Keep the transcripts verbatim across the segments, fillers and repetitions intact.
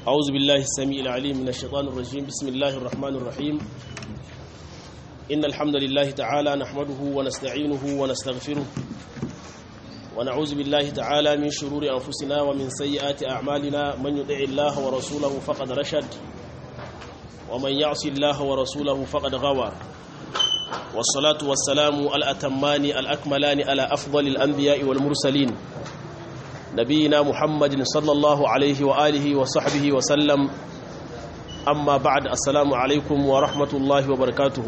أعوذ بالله السميع العليم من الشيطان الرجيم بسم الله الرحمن الرحيم إن الحمد لله تعالى نحمده ونستعينه ونستغفره ونعوذ بالله تعالى من شرور أنفسنا ومن سيئات أعمالنا من يطع الله ورسوله فقد رشد ومن يعص الله ورسوله فقد غوى والصلاة والسلام الأتمان الأكملان على أفضل الأنبياء والمرسلين نبينا محمد صلى الله عليه وآله وصحبه وسلم أما بعد السلام عليكم ورحمة الله وبركاته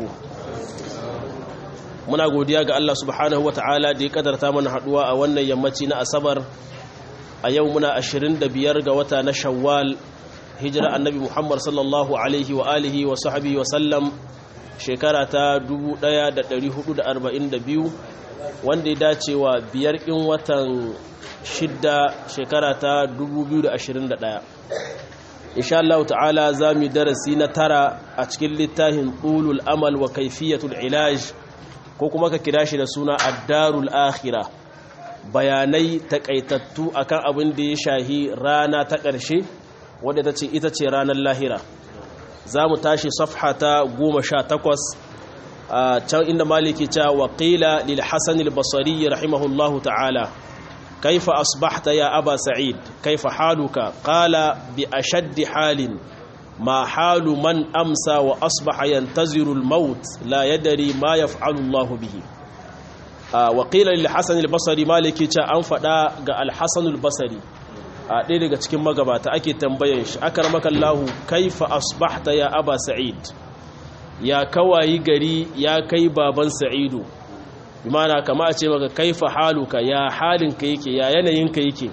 muna godiya ga Allah subhanahu wa ta'ala da ya kadarta mana haduwa a wannan yammaci na asabar a yau muna ashirin da biyar ga wata na shawwal hijira annabi Muhammad sallallahu alaihi wa alihi wa sahbihi wa sallam shekara ta dubu ɗaya da ɗari hudu da arba'in da biyu wanda ya dace wa biyar in watan shidda shekara ta dubu biyu da ashirin da ɗaya insha Allah ta'ala za mu darasi na tara a cikin littafin tulul amal wa kaifiyatul ilaj ko kuma ka kira shi da suna addarul akhira bayanai takaitattu akan abin da ya shahi rana ta ƙarshe wadda ta ce ita ce ranar lahira za mu tashi safha ta goma sha takwas a can inda maliki ta waƙila lil hasan al-basri rahimahullahu ta'ala kaifa asbahta ya aba sa'id kaifa haluka qala bi ashaddi halin ما حال من أمسى وأصبح ينتظر الموت لا يدري ما يفعل الله به آه وقيل للحسن البصري مالكي تا أنفدا ga الحسن البصري a ɗaya daga cikin magabata ake tambayan shi akramaka Allah kaifa asbahta ya aba sa'id ya kawayi gari ya kai baban sa'idu imana kama a ce maka kaifa haluka ya halinka yake ya yanayinka yake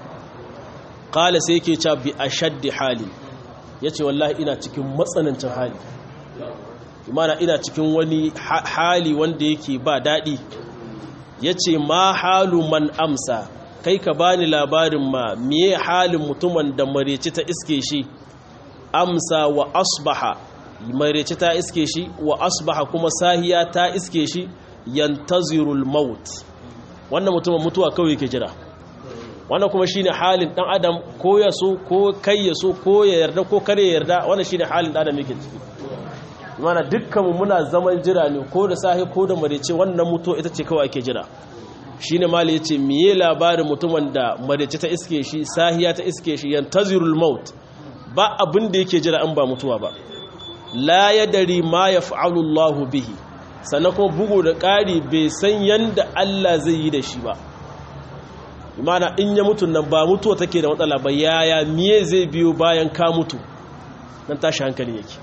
qala sai yake ta bi ashaddi hali ya ce wallahi ina cikin matsanancin hali imana ina cikin wani hali wanda yake ba daɗi ya ce ma halu man amsa kai ka bani labarin ma miye halin mutumin da mareci ta iske shi amsa wa asbaha mareci ta iske shi wa asbaha kuma sahiya ta iske shi yantazirul maut wannan mutumin mutuwa kawai ke jira wannan kuma shine halin dan adam ko ya so ko kai ya so ko ya yarda ko kare ya yarda wannan shine halin dan adam yake ciki mana dukkan mu muna zaman jira ne ko da sahi ko da marece wannan mutuwa ita ce kawai ake jira shine mali yace miye labarin mutumin da marece ta iske shi sahiya ta iske shi yantazirul maut ba abin da yake jira an ba mutuwa ba la yadari ma yaf'alu Allahu bihi sannan kuma bugu da ƙari bai san yanda Allah zai yi da shi ba imana in ya mutu nan ba mutuwa take da matsala ba yaya miye zai biyo bayan ka mutu nan tashi hankali yake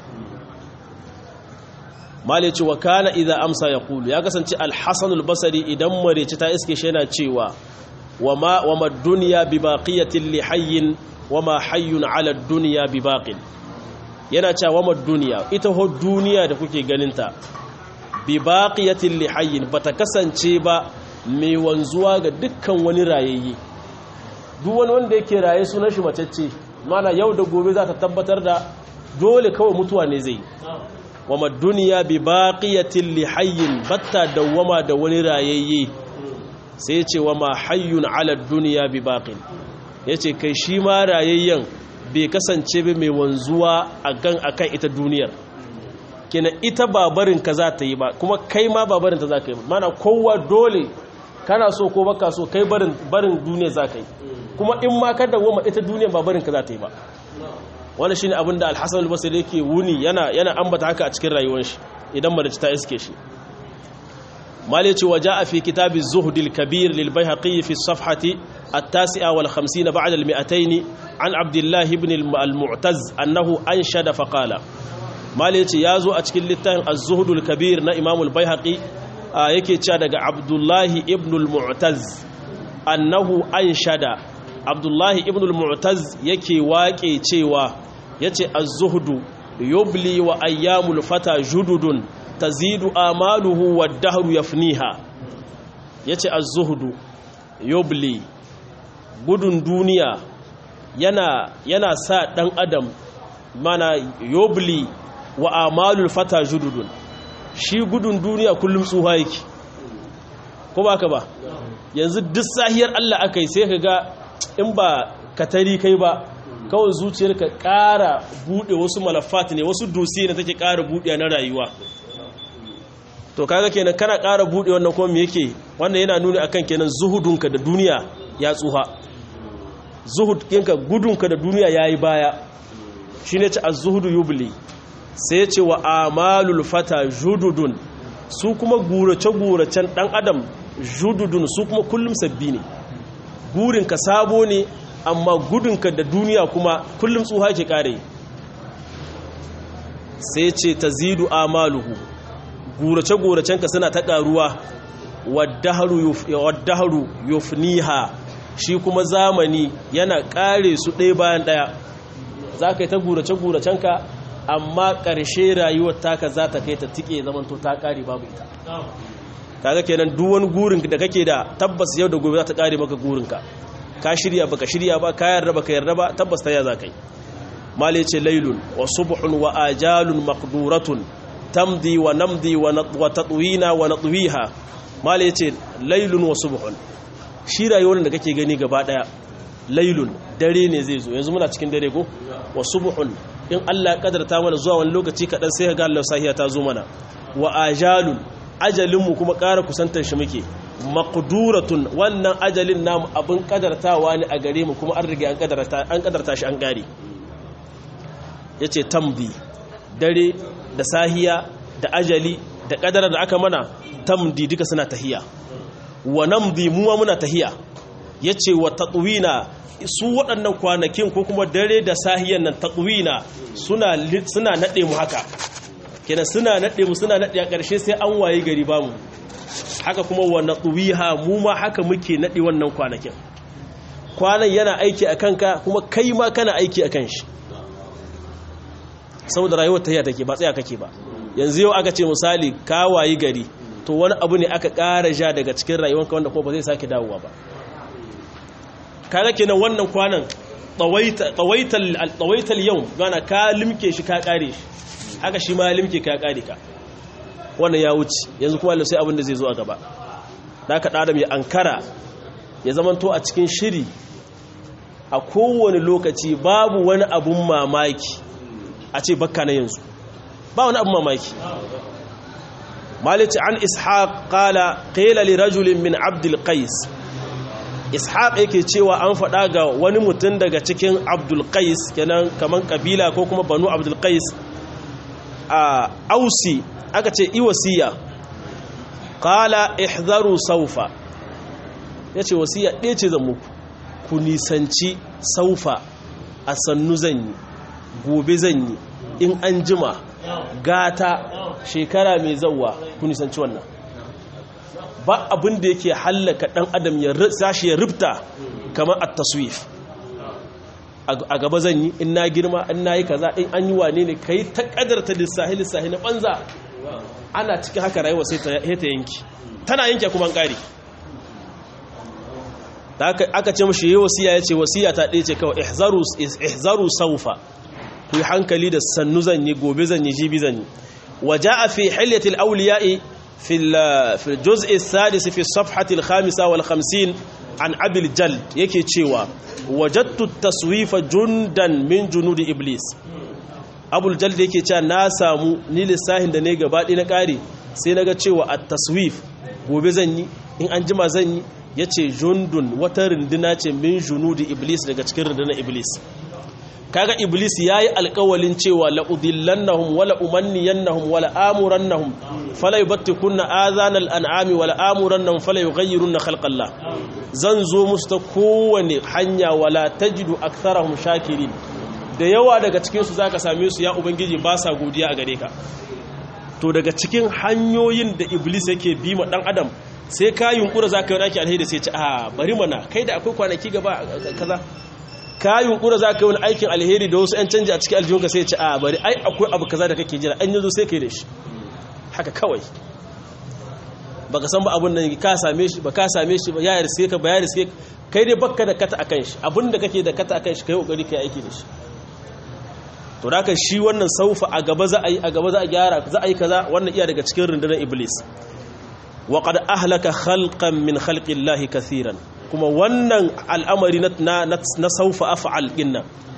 mali ce wa kana idza amsa yaqulu ya kasance al-hasan al-basri idan mareci ta iske shi yana cewa wama wama dunya bi baqiyatin li hayyin wama hayyun ala ad-dunya bi baqin yana cewa wama dunya ita ho duniya da kuke ganinta bi baqiyatin li hayyin bata kasance ba mai wanzuwa ga dukkan wani rayayye duk wani wanda yake raye sunan shi macece mana yau da gobe za ta tabbatar da dole kawai mutuwa ne zai wama duniya bi baqiyatin li hayyin batta dawama da wani rayayye sai ce wama hayyun ala dunya bi baqin yace kai shi ma rayayyen bai kasance ba mai wanzuwa akan akan ita duniyar kina ita babarin ka za ta yi ba kuma kai ma babarin ta za ka yi mana kowa dole kana so ko baka so kai barin barin duniya za ka yi kuma in ma ka dawoma ita duniya ba barin ka za ta yi ba wannan shine abin da al-Hasan al-Basri yake wuni yana yana ambata haka a cikin rayuwar shi idan madaci ta iske shi mali ce waja'a fi kitab az-zuhd al-kabir lil bayhaqi fi as-safhati at-tasi'a wal khamsina ba'da al-mi'atayn an Abdullah ibn al-Mu'taz annahu anshada fa qala mali ce yazo a cikin littafin az-zuhd al-kabir na Imam al-Bayhaqi yake cewa daga Abdullahi ibn al-Mu'taz annahu anshada Abdullahi ibn al-Mu'taz yake waƙe cewa yace az-zuhdu yubli wa ayyamul fata jududun tazidu amaluhu wad-dahru yafniha yace az-zuhdu yubli gudun duniya yana yana sa dan adam mana yubli wa amalul fata jududun shi gudun duniya kullum tsuha yake ko ba ka ba yanzu duk sahiyar Allah aka yi sai ka ga in ba katari kai ba kawai zuciyarka ƙara buɗe wasu malafat ne wasu dosi ne take ƙara buɗe na rayuwa to kaga kenan kana ƙara buɗe wannan kuma me yake wannan yana nuni akan kenan zuhudunka da duniya ya tsuha zuhud ɗinka gudunka da duniya yayi baya shine ce az-zuhudu yubli sai ce wa amalul fata jududun su kuma gurace-guracen ɗan adam jududun su kuma kullum sabbi ne gurinka sabo ne amma gudunka da duniya kuma kullum tsuha ke kare sai ce ta zidu amaluhu gurace-guracenka suna ta ƙaruwa waddaharu yufniha shi kuma zamani yana ƙare su ɗaya bayan ɗaya za ka yi ta gurace-guracenka amma ƙarshe rayuwar taka za ta kai ta tike zamanto ta ƙare babu ita kaga kenan duk wani gurin da kake da tabbas yau da gobe za ta ƙare maka gurinka ka shirya baka shirya ba ka yarda baka yarda ba tabbas ta ya za kai mali ce laylun wa subhun wa ajalun maqduratun tamdi wa namdi wa tatwina wa natwiha mali ce laylun wa subhun shi rayuwar da kake gani gaba daya laylun dare ne zai zo yanzu muna cikin dare ko wa subhun in Allah ya kadarta mana zuwa wani lokaci kadan sai ga Allah sahiya ta zo mana wa ajalun ajalinmu kuma ƙara kusantar shi muke maqduratun wannan ajalin namu abin kadartawa ne a gare mu kuma an riga an kadarta an kadarta shi an gare yace tamdi dare da sahiya da ajali da kadara da aka mana tamdi duka suna tahiya wa namdi mu muna tahiya yace wa tatwina su waɗannan kwanakin ko kuma dare da sahiyan nan tatwina suna suna nade mu haka kenan suna nade mu suna nade a ƙarshe sai an waye gari ba mu haka kuma wa natwiha mu ma haka muke nade wannan kwanakin kwanan yana aiki a kanka kuma kai ma kana aiki a kan shi saboda rayuwar tahiya take ba tsaya kake ba yanzu yau aka ce misali ka wayi gari to wani abu ne aka ƙara ja daga cikin rayuwarka wanda kuma ba zai sake dawowa ba kaga kenan wannan kwanan tsawaital yau gana ka limke shi ka kare shi haka shi ma limke ka kare ka wannan ya wuce yanzu kuma sai abin da zai zo a gaba da ka ɗada mai ankara ya zamanto a cikin shiri a kowane lokaci babu wani abun mamaki a ce bakka na yanzu ba wani abun mamaki malici an ishaq qala qila li rajulin min abdul qais ishaq yake cewa an faɗa ga wani mutum daga cikin abdul qais kenan kaman kabila ko kuma banu abdul qais a ausi aka ce iwasiya qala ihzaru saufa yace wasiya ɗaya ce zan muku ku nisanci saufa a sannu zan yi gobe zan yi in an jima gata shekara mai zauwa ku nisanci wannan ba abin da yake hallaka dan adam ya sashi ya rubta kamar at-taswif a gaba zan yi in na girma in nayi kaza in an yi wane ne kai ta kadarta lissahi lissahi na banza ana cikin haka rayuwa sai ta ta yanki tana yanke kuma an kare aka ce mashi yi wasiya ya ce wasiya ta ɗaya ce kawai ihzaru saufa ku yi hankali da sannu zan yi gobe zan yi jibi zan yi waja a fi hilyatil auliya'i في الجزء السادس في الصفحة الخامسة والخمسين عن أبي الجلد يكي تشيوا وجدت التصويف جندا من جنود إبليس أبو الجلد يكي تشا ناسا مو نيل الساهن دنيغا بعد إنا كاري سينغا تشيوا التصويف وبزني إن أنجما زني يكي جند وترندنا من جنود إبليس لغا تكرندنا إبليس kaga iblis yayi alƙawalin cewa la udillannahum wala umanniyannahum wala amurannahum fala yubattikunna adhanal an'ami wala amurannahum fala yughayyirunna khalqallah zan zo musu ta kowane hanya wala tajidu aktharahum shakirin da yawa daga cikin su zaka same su ya ubangiji ba sa godiya a gare ka to daga cikin hanyoyin da iblis yake bi ma dan adam sai ka yunkura zaka yi naki alheri sai ce a bari mana kai da akwai kwanaki gaba kaza ka yunkura za ka yi wani aikin alheri da wasu 'yan canji a cikin aljihunka sai ce a bari ai akwai abu kaza da kake jira an yanzu sai ka yi da shi haka kawai ba ka san ba abin nan ka same shi ba ka same shi ba ya riske ka ba ya riske kai dai bakka da kata akan shi abin da kake da kata akan shi kai kokari kai aiki da shi to da ka shi wannan saufa a gaba za a yi a gaba za a gyara za a yi kaza wannan iya daga cikin rundunar iblis wa qad ahlaka khalqan min khalqillahi kaseeran kuma wannan al'amari na saufa afa'al dinnan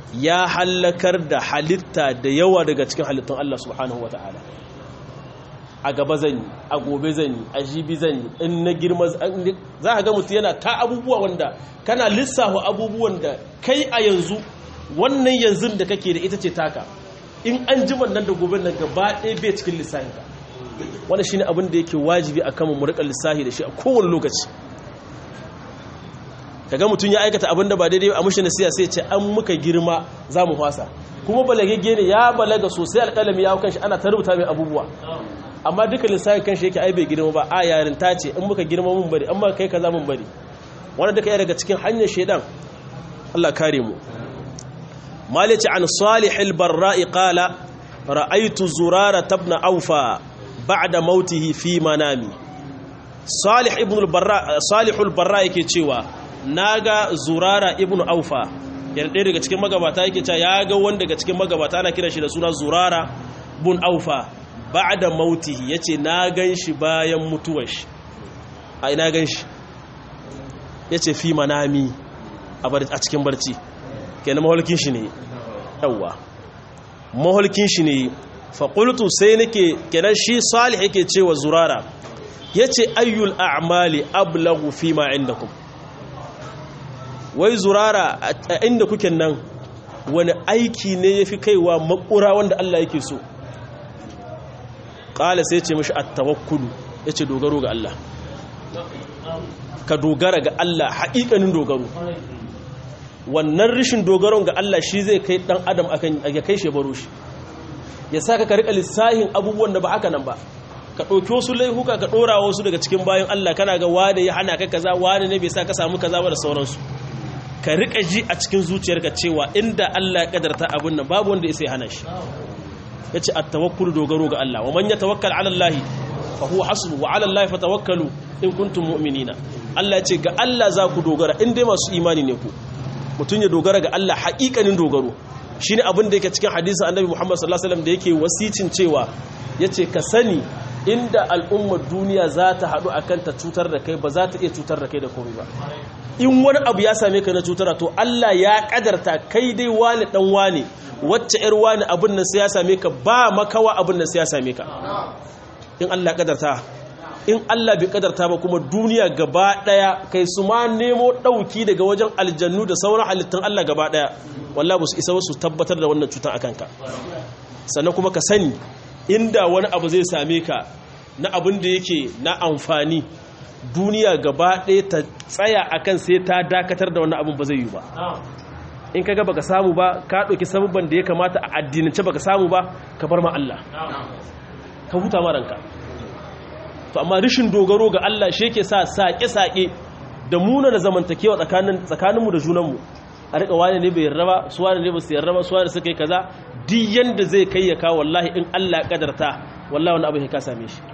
ya halakar da halitta da yawa daga cikin halittun Allah subhanahu wata'ala a gaba zan yi a gobe zan yi a jibi zan yi in na girma za ka ga mutum yana ta abubuwa wanda kana lissafa abubuwan da kai a yanzu wannan yanzu da kake da ita ce taka in an ji nan da gobe nan gaba ɗaya bai cikin lissafinka wannan shine abin da yake wajibi a kanmu mu riƙa lissafi da shi a kowane lokaci kaga mutum ya aikata abin da ba daidai a mushi nasiya sai ce an muka girma za mu fasa kuma balagagge ne ya balaga sosai alƙalami ya hau kanshi ana ta rubuta mai abubuwa amma duka lissafin kanshi yake ai bai girma ba a yarin ta ce in muka girma mun bari amma kai kaza mun bari wannan duka ya daga cikin hanyar shedan Allah kare mu malici an salih al-barra'i qala ra'aytu zurara ibn awfa ba'da mautihi fi manami salih ibn al-barra salih al-barra yake cewa naga zurara ibn awfa yana ɗaya daga cikin magabata yake cewa ya ga wanda daga cikin magabata ana kira shi da suna zurara ibn awfa ba'da mautihi yace na ganshi bayan mutuwar shi a ina ganshi yace fi manami a cikin barci kenan maholkin shi ne yawa maholkin shi ne fa qultu sai nake kenan shi salih yake cewa zurara yace ayyul a'mali ablaghu fi ma indakum wai zurara a inda kuke nan wani aiki ne yafi kaiwa makura wanda Allah yake so qala sai ce mishi at-tawakkul yace dogaro ga Allah ka dogara ga Allah haƙiƙanin dogaro wannan rishin dogaron ga Allah shi zai kai dan adam akan ya kai shi baro shi ya saka ka rika lissahin abubuwan da ba aka nan ba ka dauki wasu laihuka ka dora wasu daga cikin bayan Allah kana ga wani ya hana ka kaza wani ne bai sa ka samu kaza ba da sauransu ka rika ji a cikin zuciyarka cewa inda Allah ya kadarta abun nan babu wanda ya sai hana shi yace at-tawakkul dogaro ga Allah wa man yatawakkal ala Allah fa huwa hasbu wa ala Allah fatawakkalu in kuntum mu'minina Allah yace ga Allah za ku dogara in dai masu imani ne ku mutun ya dogara ga Allah haƙiƙanin dogaro shine abin da yake cikin hadisin Annabi Muhammad sallallahu alaihi wasallam da yake wasicin cewa yace ka sani inda al'ummar duniya za ta haɗu akan ta cutar da kai ba za ta iya cutar da kai da komai ba in wani abu ya same ka na cutar to Allah ya kadarta kai dai wani dan wani wacce yar wani abin nan sai ya same ka ba makawa abin nan sai ya same ka in Allah kadarta in Allah bai kadarta ba kuma duniya gaba daya kai su ma nemo dauki daga wajen aljannu da sauran halittun Allah gaba daya wallahi su isa su tabbatar da wannan cutar akan ka sannan kuma ka sani inda wani abu zai same ka na abin da yake na amfani duniya gaba daya ta tsaya akan sai ta dakatar da wannan abin ba zai yi ba in kaga baka samu ba ka dauki sababban da ya kamata a addinance baka samu ba ka bar ma Allah ka huta ma ranka to amma rishin dogaro ga Allah shi yake sa sake-sake da muna da zamantakewa tsakanin tsakaninmu da junanmu a rika wani ne bai yarda ba su wani ne ba su yarda ba su wani suka yi kaza duk yanda zai kai ya kawo wallahi in Allah kadarta wallahi wani abu ya ka same shi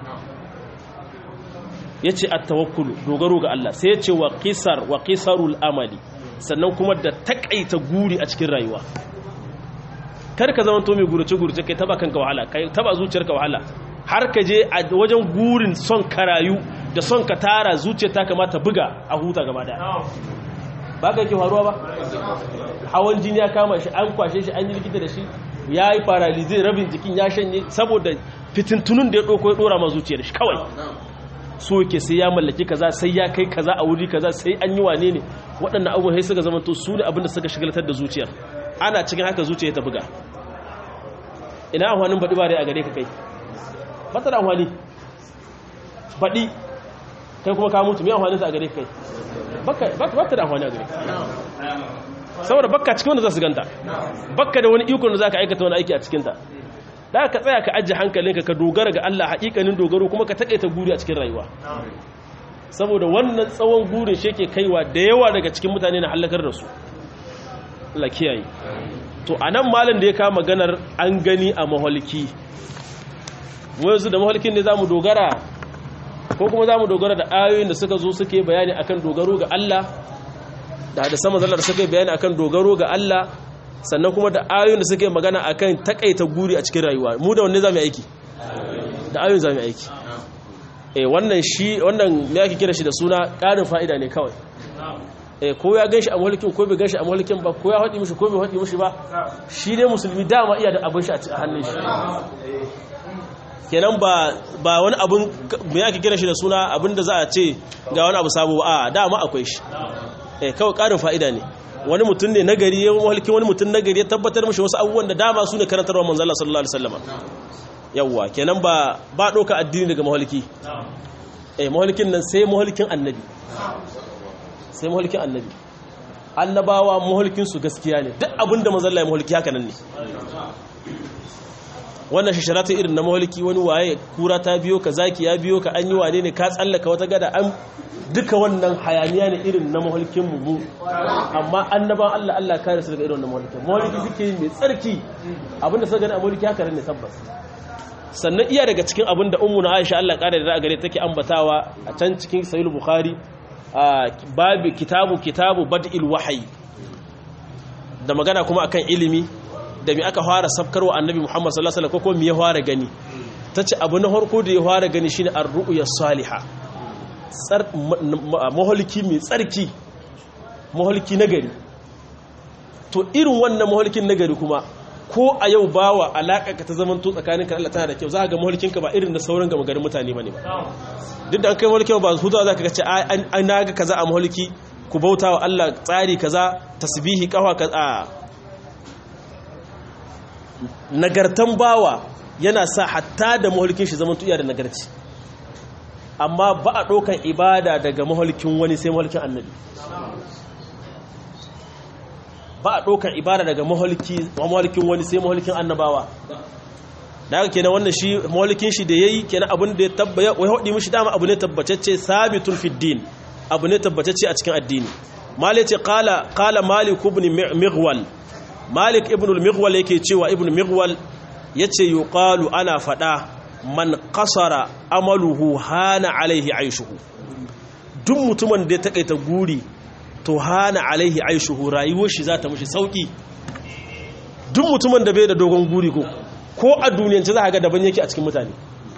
yace at-tawakkul dogaro ga Allah sai yace wa qisar wa qisarul amali sannan kuma da takaita guri a cikin rayuwa kar ka zama to mai gurace gurace kai taba kanka wahala kai taba zuciyarka wahala har ka je a wajen gurin son karayu da son ka tara zuciya ta kamata buga a huta gaba da ba ka yake faruwa ba hawan jini ya kama shi an kwashe shi an yi likita da shi ya yi paralize rabin jikin ya shanye saboda fitintunun da ya ɗauko ya ɗora ma zuciyar shi kawai so ke sai ya mallaki kaza sai ya kai kaza a wuri kaza sai an yi wane ne waɗannan abubuwan sai suka zama to su ne abinda suka shigaltar da zuciyar ana cikin haka zuciya ta buga ina amfanin baɗi ba dai a gare ka kai bata da amfani baɗi kai kuma ka mutu mai amfani ta a gare kai bata da amfani a gare saboda bakka cikin wanda za su ganta bakka da wani ikon da za ka aikata wani aiki a cikinta da ka tsaya ka ajiye hankalinka ka dogara ga Allah haƙiƙanin dogaro kuma ka taƙaita guri a cikin rayuwa saboda wannan tsawon gurin shi yake kaiwa da yawa daga cikin mutane na halakar da su Allah kiyaye to anan malam da ya kama maganar an gani a maholki yanzu da mahalkin ne za mu dogara ko kuma za mu dogara da ayoyin da suka zo suke bayani akan dogaro ga Allah da da sama zallar suke bayani akan dogaro ga Allah sannan kuma da ayoyin da suke magana akan takaita guri a cikin rayuwa mu da wanne za mu aiki da ayoyin za mu aiki eh wannan shi wannan me yake kira shi da suna ƙarin fa'ida ne kawai eh ko ya ganshi a mulkin ko bai ganshi a mulkin ba ko ya hadi mishi ko bai hadi mishi ba shi ne musulmi dama iya da abin shi a hannun shi kenan ba ba wani abun me yake kira shi da suna abinda za a ce ga wani abu sabo a dama akwai shi eh kawai karin fa'ida ne wani mutum ne nagari ya mulki wani mutum nagari ya tabbatar mishi wasu abubuwan da dama su ne karantarwa manzo Allah sallallahu alaihi wasallam yawa kenan ba ba doka addini daga mulki eh mulkin nan sai mulkin annabi sai mulkin annabi annabawa mulkin su gaskiya ne duk abinda manzo Allah ya mulki haka nan ne wannan shasharata irin na mulki wani waye kura ta biyo ka zaki ya biyo ka an yi wane ne ka tsallaka wata gada an duka wannan hayaniya ne irin na mulkin mu amma annaban Allah Allah kare su daga irin wannan mulkin mulki suke mai tsarki abinda suka gani a mulki haka ne tabbas sannan iya daga cikin abinda ummu na Aisha Allah kare da gare take ambatawa a can cikin sahih bukhari babu kitabu kitabu bad'il wahyi da magana kuma akan ilimi da mi aka fara sabkarwa annabi Muhammad sallallahu alaihi wasallam ko mi ya fara gani tace abu na farko da ya fara gani shine ar-ru'ya salihah tsar maholiki mai tsarki maholiki nagari to irin wannan maholikin nagari kuma ko a yau bawa alaka ka ta zaman to tsakaninka Allah tana da kyau za ka ga maholikinka ba irin da sauran gama garin mutane bane ba duk da an kai maholikin ba hudawa za ka ga ce an naga kaza a maholiki ku bauta wa Allah tsari kaza tasbihi kawa kaza nagartan bawa yana sa hatta da maholikin shi zaman tuya da nagarci amma ba a ɗaukan ibada daga maholikin wani sai maholikin annabi ba a ɗaukan ibada daga maholikin wani sai maholikin annabawa da haka kenan wannan shi maholikin shi da yayi kenan abin da ya tabbaya wai hodi mishi dama abu ne tabbatacce sabitun fid din abu ne tabbatacce a cikin addini malik ce qala qala malik ibn mighwal malik ibn al-mighwal yake cewa ibn mighwal yace yuqalu ana fada man qasara amaluhu hana alaihi aishuhu duk mutumin da ya takaita guri to hana alaihi aishuhu rayuwar shi za ta mishi sauki duk mutumin da bai da dogon guri ko ko a duniyance za ka ga daban yake a cikin mutane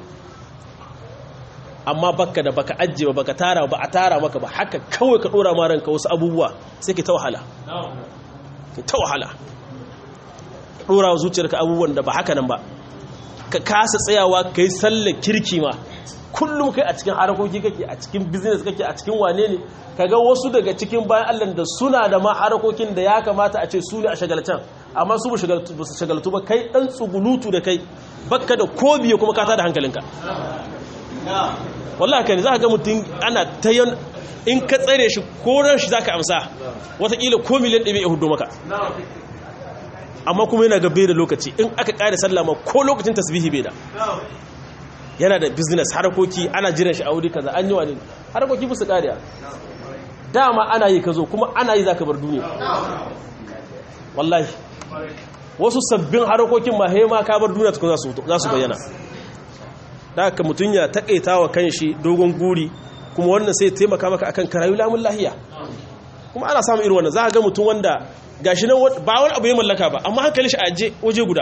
amma baka da baka ajiye baka tara ba a tara maka ba haka kawai ka dora ma ranka wasu abubuwa sai ka ta wahala ka ta wahala dora wa zuciyarka abubuwan da ba haka nan ba ka kasa tsayawa kai sallar kirki ma kullum kai a cikin harakoki kake a cikin business kake a cikin wane ne kaga wasu daga cikin bayan Allah da suna da ma harakokin da ya kamata a ce su ne a shagaltan amma su ba su shagaltu ba kai dan tsugulutu da kai bakka da kobiye kuma ka tada hankalinka wallahi kai za ka ga mutum ana tayan in ka tsare shi ko ran shi zaka amsa wataƙila ko miliyan ɗaya ya hudu maka amma kuma yana gabe da lokaci in aka ƙare sallah ma ko lokacin tasbihi bai da yana da business harakoki ana jiran shi a wuri kaza an yi wani harakoki ba su ƙariya dama ana yi ka zo kuma ana yi za ka bar duniya wallahi wasu sabbin harakokin ma ma ka bar duniya tukun za su bayyana da haka mutum ya taƙaita wa kan shi dogon guri kuma wannan sai taimaka maka akan karayu lamun lahiya kuma ana samun irin wannan za ka ga mutum wanda gashi nan ba wani abu ya mallaka ba amma hankalin shi a aje waje guda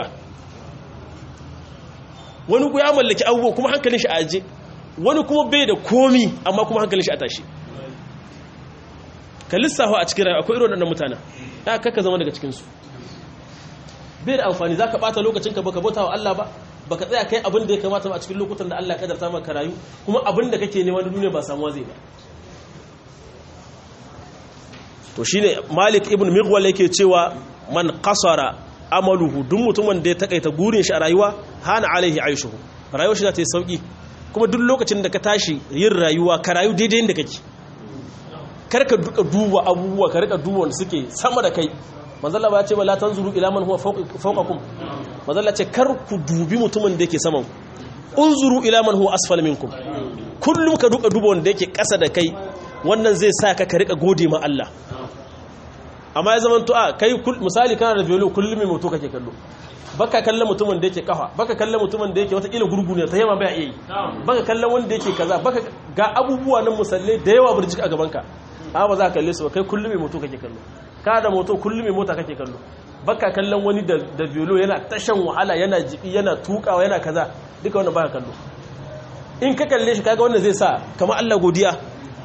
wani ku ya mallaki abubuwa kuma hankalin shi a aje wani kuma bai da komi amma kuma hankalin shi a tashi ka lissafa a cikin rayuwa akwai irin waɗannan mutanen ya kaka zama daga cikinsu bai da amfani za ka ɓata lokacinka baka bauta wa Allah ba baka tsaya kai abin da ya kamata a cikin lokutan da Allah ya kadarta maka rayu kuma abin da kake nema na duniya ba samuwa zai ba to shine Malik ibn Mighwal yake cewa man qasara amaluhu duk mutumin da ya takaita gurin shi a rayuwa hana alaihi aishuhu rayuwar shi za ta yi sauki kuma duk lokacin da ka tashi yin rayuwa ka rayu daidai inda kake kar ka duka duba abubuwa ka rika duba wanda suke sama da kai manzo Allah ba ya ce ba la tanzuru ila man huwa fawqakum manzo Allah ce kar ku dubi mutumin da yake saman unzuru ila man huwa asfala minkum kullum ka duka duba wanda yake kasa da kai wannan zai sa ka ka rika gode ma Allah amma ya zama to a kai misali kana da velo kullum mai moto kake kallo baka kallon mutumin da yake kafa baka kallon mutumin da yake wata kila gurgu ne ta yamma bai yi baka kallon wanda yake kaza baka ga abubuwa nan musalle da yawa burjik a gaban ka amma ba za ka kalle su ba kai kullum mai moto kake kallo ka da moto kullum mai mota kake kallo baka kallon wani da da velo yana tashan wahala yana jibi yana tukawa yana kaza duka wannan baka kallo in ka kalle shi kaga wannan zai sa kamar Allah godiya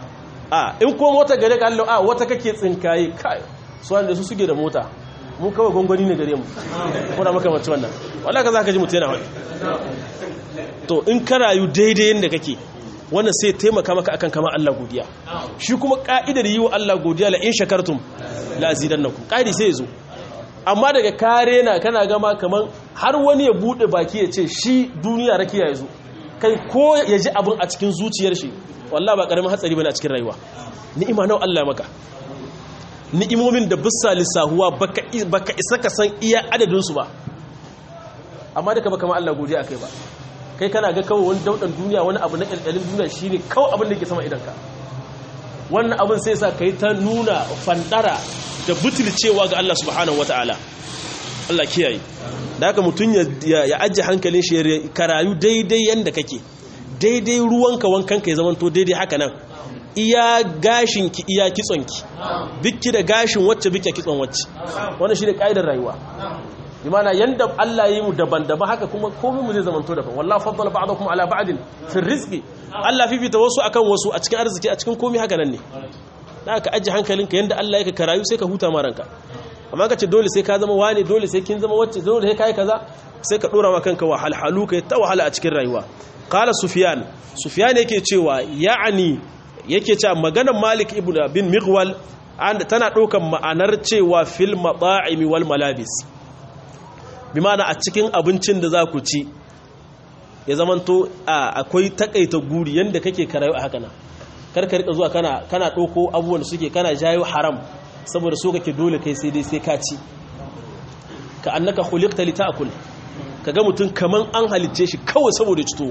a in ko mota gare ka Allah a wata kake tsinkaye kai su wanda su suke da mota mu kawai gongoni ne gare mu ko da maka mace wannan wallahi ka zaka ji mutu yana wani to in ka rayu daidai yanda kake wannan sai taimaka maka akan kama Allah godiya shi kuma ka'idar yi wa Allah godiya la in shakartum la azidannakum ka'idi sai yazo amma daga kare na kana gama kaman har wani ya bude baki ya ce shi duniya rakiya yazo kai ko ya ji abin a cikin zuciyar shi wallahi ba karamin hatsari bane a cikin rayuwa ni'ima nawa Allah maka ni'imomin da bisa lissahuwa baka baka isa ka san iya adadin su ba amma da ka baka ma Allah godiya akai ba kai kana ga kawai wani daudan duniya wani abu na kalkalin duniya shine kawai abin da ke sama idanka wannan abin sai sa kai ta nuna fandara da butulcewa ga Allah subhanahu wataala Allah kiyaye da haka mutun ya ya ajje hankalin shi ka rayu daidai yanda kake daidai ruwanka wankanka ya zamanto daidai haka nan iya gashinki iya kitsonki bikki da gashin wacce bikki kitson wacce wannan shine kaidar rayuwa bimana yanda Allah ya yi mu daban-daban haka kuma komai mu zai zamanto daban wallahi faddala ba'dakum ala ba'din fi rizqi Allah fifita wasu akan wasu a cikin arziki a cikin komai haka nan ne da ka aje hankalinka yanda Allah yake ka rayu sai ka huta ma ranka amma kace dole sai ka zama wani dole sai kin zama wacce dole sai kai kaza sai ka dora ma kanka wahalhalu kai ta wahala a cikin rayuwa qala sufyan sufyan yake cewa ya'ani yake cewa maganar malik ibn bin mighwal tana daukan ma'anar cewa fil mata'imi wal malabis bi ma'ana a cikin abincin da za ku ci ya zamanto akwai takaita guri yanda kake karayu a haka nan karka rika zuwa kana kana dauko abubuwan suke kana jayo haram saboda so kake dole kai sai dai sai ka ci ka annaka khuliqta li ta'kul kaga mutun kaman an halicce shi kawai saboda cito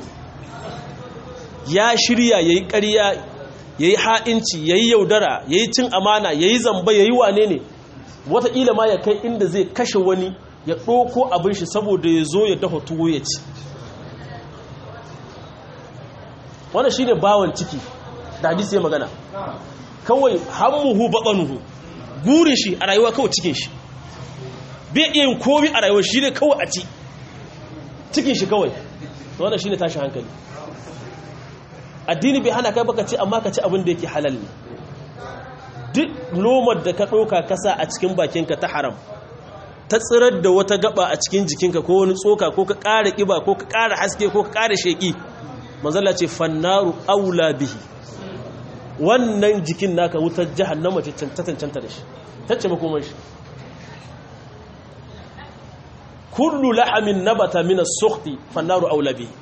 ya shirya yayi ƙarya yayi ha'inci yayi yaudara yayi cin amana yayi zamba yayi wane ne wataƙila ma ya kai inda zai kashe wani ya ɗauko abin shi saboda ya zo ya dafa tuwo ya ci wannan shine bawon ciki da hadisi ya magana kawai hammuhu batsanuhu gurin shi a rayuwa kawai cikin shi bai iya yin komi a rayuwa shi ne kawai a ci cikin shi kawai wannan shine tashi hankali addini bai hana kai baka ci amma ka ci abin da yake halal ne duk lomar da ka ɗauka kasa a cikin bakinka ta haram ta tsirar da wata gaba a cikin jikinka ko wani tsoka ko ka ƙara ƙiba ko ka ƙara haske ko ka ƙara sheƙi manzala ce fannaru aula bihi wannan jikin naka wutar jahannama ce ta cancanta da shi tacce makomar shi kullu lahamin nabata min as-sukhti fannaru aula bihi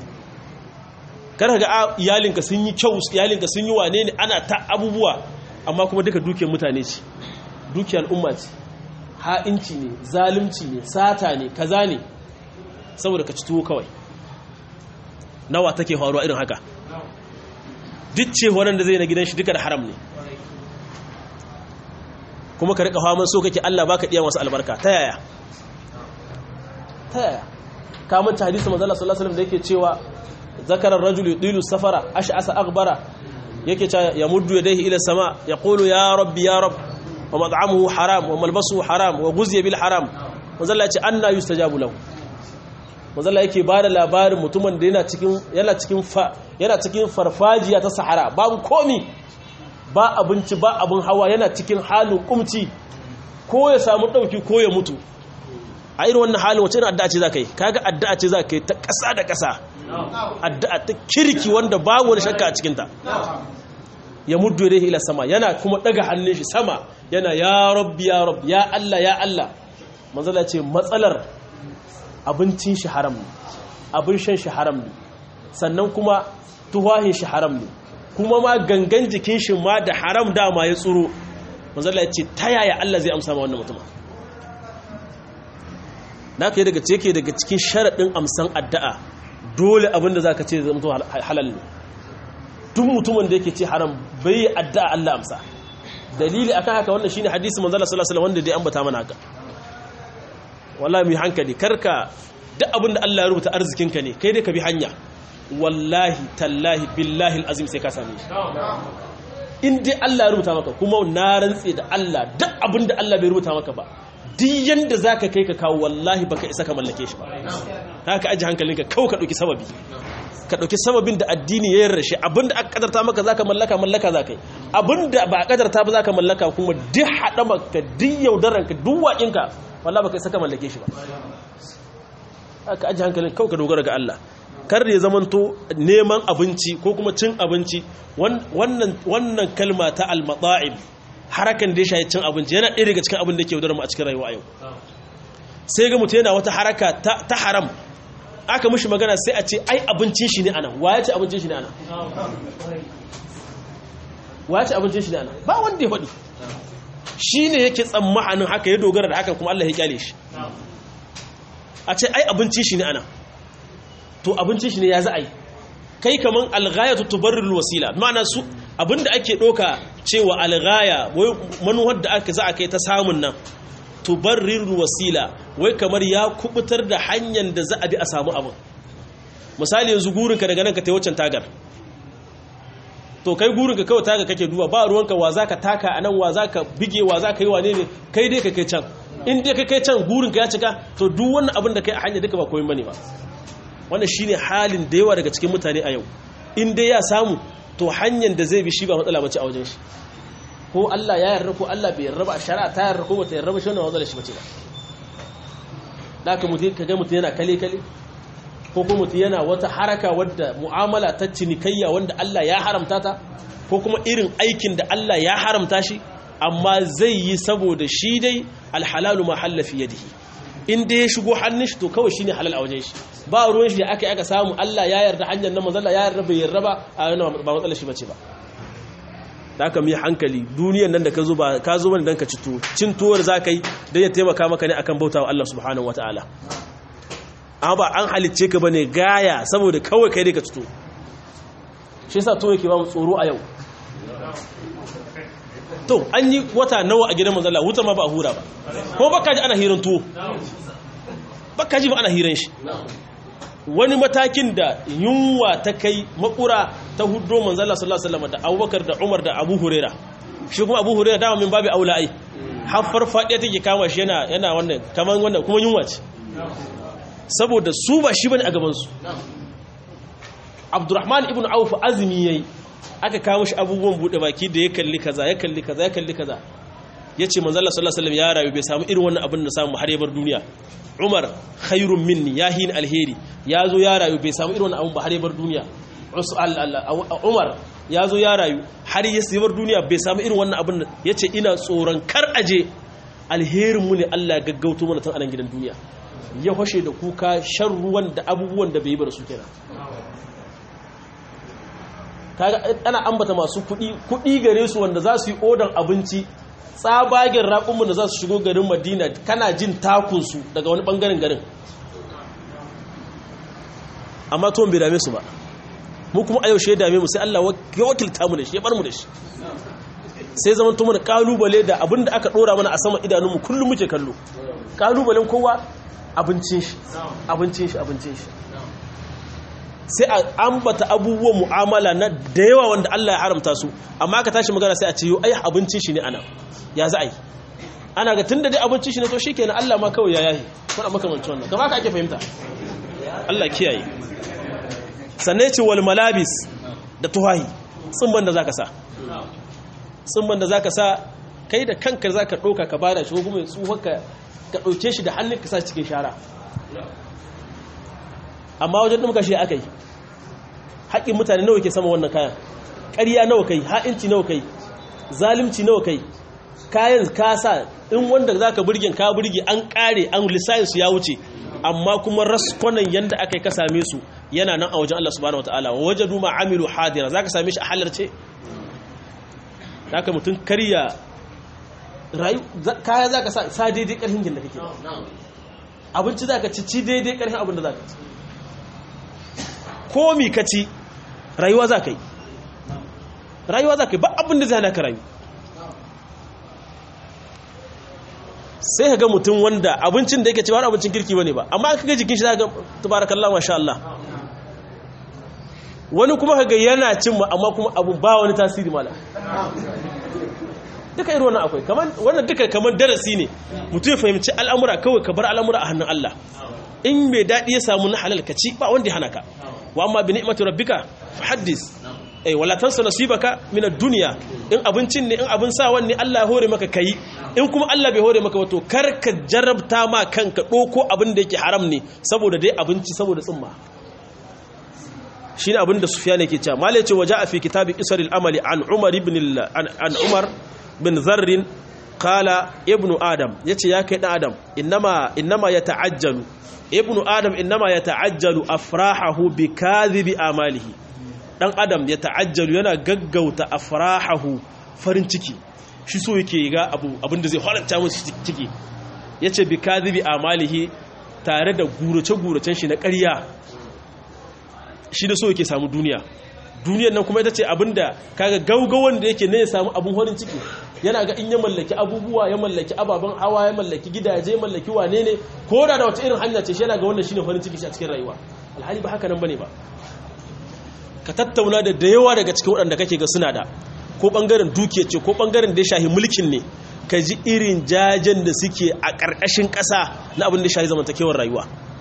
kar ga iyalinka sun yi kyau iyalinka sun yi wane ne ana ta abubuwa amma kuma duka dukiyar mutane ce dukiyar al'umma ce ha'inci ne zalunci ne sata ne kaza ne saboda ka ci tuwo kawai nawa take faruwa irin haka duk ce waɗanda zai na gidan shi duka da haram ne kuma ka rika faman so kake Allah baka diya masu albarka ta yaya ta yaya kamar ta hadisi manzo Allah sallallahu alaihi wasallam da yake cewa zakarar rajulu yudilu safara ash'asa aghbara yake cewa ya muddu yadayhi ila sama yaqulu ya rabbi ya rabb wa mad'amuhu haram wa malbasuhu haram wa ghuziya bil haram manzo Allah ya ce anna yustajabu lahu manzo Allah yake bada labarin mutumin da yana cikin yana cikin yana cikin farfajiya ta sahara babu komi ba abinci ba abun hawa yana cikin halin kumci ko ya samu dauki ko ya mutu a irin wannan halin wace irin addu'a ce zaka yi kaga addu'a ce zaka yi ta ƙasa da ƙasa addu'a ta kirki wanda babu wani shakka a cikin ta ya muddu yadayhi ila sama yana kuma daga hannun shi sama yana ya rabbi ya rabbi ya Allah ya Allah manzo Allah ce matsalar abincin shi haram ne abin shan shi haram ne sannan kuma tuwahin shi haram ne kuma ma gangan jikin shi ma da haram dama ya tsuro manzo Allah ya ce ta yaya Allah zai amsa ma wannan mutum da ka yi daga cike daga cikin sharaɗin amsan addu'a dole abinda za ka ce zai mutu halal ne duk mutumin da yake ce haram bai yi addu'a Allah amsa dalili akan haka wannan shine hadisi manzala sallallahu alaihi wasallam wanda dai ambata mana haka wallahi mu hankali karka duk abinda Allah ya rubuta arzikinka ne kai dai ka bi hanya wallahi tallahi billahi alazim sai ka same shi in dai Allah ya rubuta maka kuma na rantse da Allah duk abinda Allah bai rubuta maka ba duk yanda za ka kai ka kawo wallahi baka isa ka mallake shi ba haka aji hankalinka kawo ka ɗauki sababi ka ɗauki sababin da addini ya yarda shi abinda aka kadarta maka zaka mallaka mallaka zaka yi abinda ba a kadarta ba zaka mallaka kuma duk haɗa maka duk yaudaranka duk waƙinka wallahi baka saka mallake shi ba aka aji hankalin kawai ka dogara ga Allah kar ya zamanto neman abinci ko kuma cin abinci wannan wannan kalma ta al-mata'im harakan da ya shayi cin abinci yana ɗaya daga cikin abin da ke yaudar mu a cikin rayuwa yau sai ga mutum yana wata haraka ta haram aka mishi magana sai a ce ai abincin shi ne anan wa ya ce abincin shi ne anan wa ya ce abincin shi ne anan ba wanda ya faɗi shi ne yake tsammanin haka ya dogara da hakan kuma Allah ya kyale shi a ce ai abincin shi ne anan to abincin shi ne ya za a yi kai kaman alghayatu tubarrul wasila ma'ana su abinda ake doka cewa alghaya wai manuwar da aka za a kai ta samun nan tubarrul wasila wai kamar ya kubutar da hanyar da za a bi a samu abin misali yanzu gurinka daga nan ka tai waccan tagar to kai gurinka kawai tagar kake duba ba ruwanka wa zaka taka anan wa zaka bige wa zaka yi wane ne kai dai ka kai can in dai ka kai can gurinka ya cika to duk wannan abin da kai a hanya duka ba koyin bane ba wannan shine halin da yawa daga cikin mutane a yau in dai ya samu to hanyar da zai bi shi ba matsala bace a wajen shi ko Allah ya yarda ko Allah bai yarda ba a shari'a ta yarda ko bata yarda ba shi wannan matsala shi bace ba da ka mutum kaga mutum yana kale kale ko kuma mutum yana wata haraka wadda mu'amala ta cinikayya wanda Allah ya haramta ta ko kuma irin aikin da Allah ya haramta shi amma zai yi saboda shi dai alhalalu ma halla fi yadihi in dai ya shigo hannun shi to kawai shine halal a wajen shi ba ruwan shi aka aka samu Allah ya yarda hanyar nan manzo Allah ya yarda bai yarda ba a wannan ba matsalar shi bace ba da aka mi hankali duniyar nan da ka zo ba ka zo bane dan ka ci tuwo cin tuwar zakai dan ya taimaka maka ne akan bautawa Allah subhanahu wataala amma ba an halicce ka bane gaya saboda kawai kai dai ka ci tuwo shi yasa to yake ba mu tsoro a yau to an yi wata nawa a gidan manzo Allah wuta ma ba a hura ba ko baka ji ana hirin tuwo baka ji ba ana hirin shi wani matakin da yunwa ta kai makura ta huddo manzo Allah sallallahu alaihi wasallam da Abubakar da Umar da Abu Huraira shi kuma Abu Huraira dama min babu aula ai har farfadiya take kama shi yana yana wannan kaman wannan kuma yunwa ce saboda su ba shi bane a gaban su Abdurrahman ibn Auf azmi yayi aka kawo shi abubuwan bude baki da ya kalli kaza ya kalli kaza ya kalli kaza yace manzo Allah sallallahu alaihi wasallam ya rayu bai samu irin wannan abin da samu har ya bar duniya Umar khairun minni yahin alheri yazo ya rayu bai samu irin wannan abin ba har ya bar duniya Umar yazo ya rayu har ya bar duniya bai samu irin wannan abin yace ina tsoron kar aje alherin mu ne Allah ya gaggauto mana tun anan gidan duniya ya fashe da kuka shan ruwan da abubuwan da bai yi ba su kenan kaga ana ambata masu kuɗi kuɗi gare su wanda za su yi odan abinci tsabagen raƙumin da za su shigo garin Madina kana jin takunsu daga wani ɓangaren garin amma tuwon bai dame su ba mu kuma a yau shi ya dame mu sai Allah ya wakilta mu da shi ya bar mu da shi sai zaman to mana kalubale da abin da aka ɗora mana a saman idanunmu kullum muke kallo kalubalen kowa abincin shi abincin shi abincin shi sai a ambata abubuwan mu'amala na da yawa wanda Allah ya haramta su amma aka tashi magana sai a ce yo ai abincin shi ne ana ya za a yi ana ga tunda dai abincin shi ne to shikenan Allah ma kawai ya yahi kuma makamancin wannan kamar haka ake fahimta Allah kiyaye sannan ya ce wal malabis da tuhahi tsumban da zaka sa tsumban da zaka sa kai da kanka zaka doka ka bada shi ko kuma tsuhar ka ka dauke shi da hannun ka sa cikin shara amma wajen ɗin kashe aka yi haƙƙin mutane nawa ke sama wannan kayan ƙarya nawa kai ha'inci nawa kai zalimci nawa kai kayan kasa in wanda za ka burgin ka burgi an ƙare an lissayensu ya wuce amma kuma raskonan yadda aka yi ka same su yana nan a wajen Allah subhanahu wata'ala wa waje duma amilu hadira za ka same shi a halarce za ka mutum karya kaya za ka sa daidai ƙarfin da kake abinci za ka ci ci daidai ƙarfin abin da za ka ci komi ka ci rayuwa za ka yi rayuwa za ka yi ba abin da zai hana ka rayu sai ka ga mutum wanda abincin da yake ci ba wani abincin kirki bane ba amma ka ga jikin shi za ka ga tabarakallah masha Allah wani kuma ka ga yana cin ma amma kuma abu ba wani tasiri mala duka irin wannan akwai kaman wannan duka kaman darasi ne mutum ya fahimci al'amura kawai ka bar al'amura a hannun Allah in mai daɗi ya samu na halal ka ci ba wanda ya hana ka wa amma bi ni'mati rabbika fahaddis eh wala tansa nasibaka min ad-dunya in abincin ne in abin sawan ne Allah ya hore maka kai in kuma Allah bai hore maka wato karka jarabta ma kanka doko abin da yake haram ne saboda dai abinci saboda tsumma shine abin da Sufyan yake cewa malai ce waja fi kitabi isar al-amali an Umar ibn an Umar bin Dharr qala ibnu adam yace ya kai dan adam innama innama yata'ajjalu ibnu adam innama yata'ajjalu afrahahu bi kadhibi amalihi dan adam yata'ajjalu yana gaggauta afrahahu farin ciki shi so yake ga abu abinda zai haranta masa ciki yace bi kadhibi amalihi tare da gurace guracen shi na ƙarya shi da so yake samu duniya duniyar nan kuma ita ce abinda kaga gaugawan da yake ne ya samu abun horin ciki yana ga in ya mallaki abubuwa ya mallaki ababen hawa ya mallaki gidaje ya mallaki wane ne ko da da wata irin hanya ce shi yana ga wannan shine horin ciki shi a cikin rayuwa alhali ba haka nan bane ba ka tattauna da da yawa daga cikin waɗanda kake ga suna da ko bangaren dukiya ce ko bangaren da ya shahi mulkin ne ka ji irin jajen da suke a ƙarƙashin ƙasa na abin da ya shahi zamantakewar rayuwa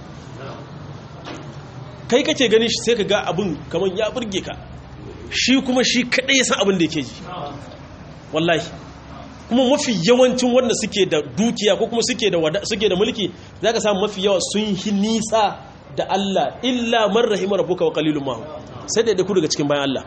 kai kake gani shi sai ka ga abin kamar ya burge ka shi kuma shi kadai ya san abin da yake ji wallahi kuma mafi yawancin wanda suke da dukiya ko kuma suke da suke da mulki zaka samu mafi yawa sun yi nisa da Allah illa man rahima rabbuka wa qalilun ma sai da ku daga cikin bayan Allah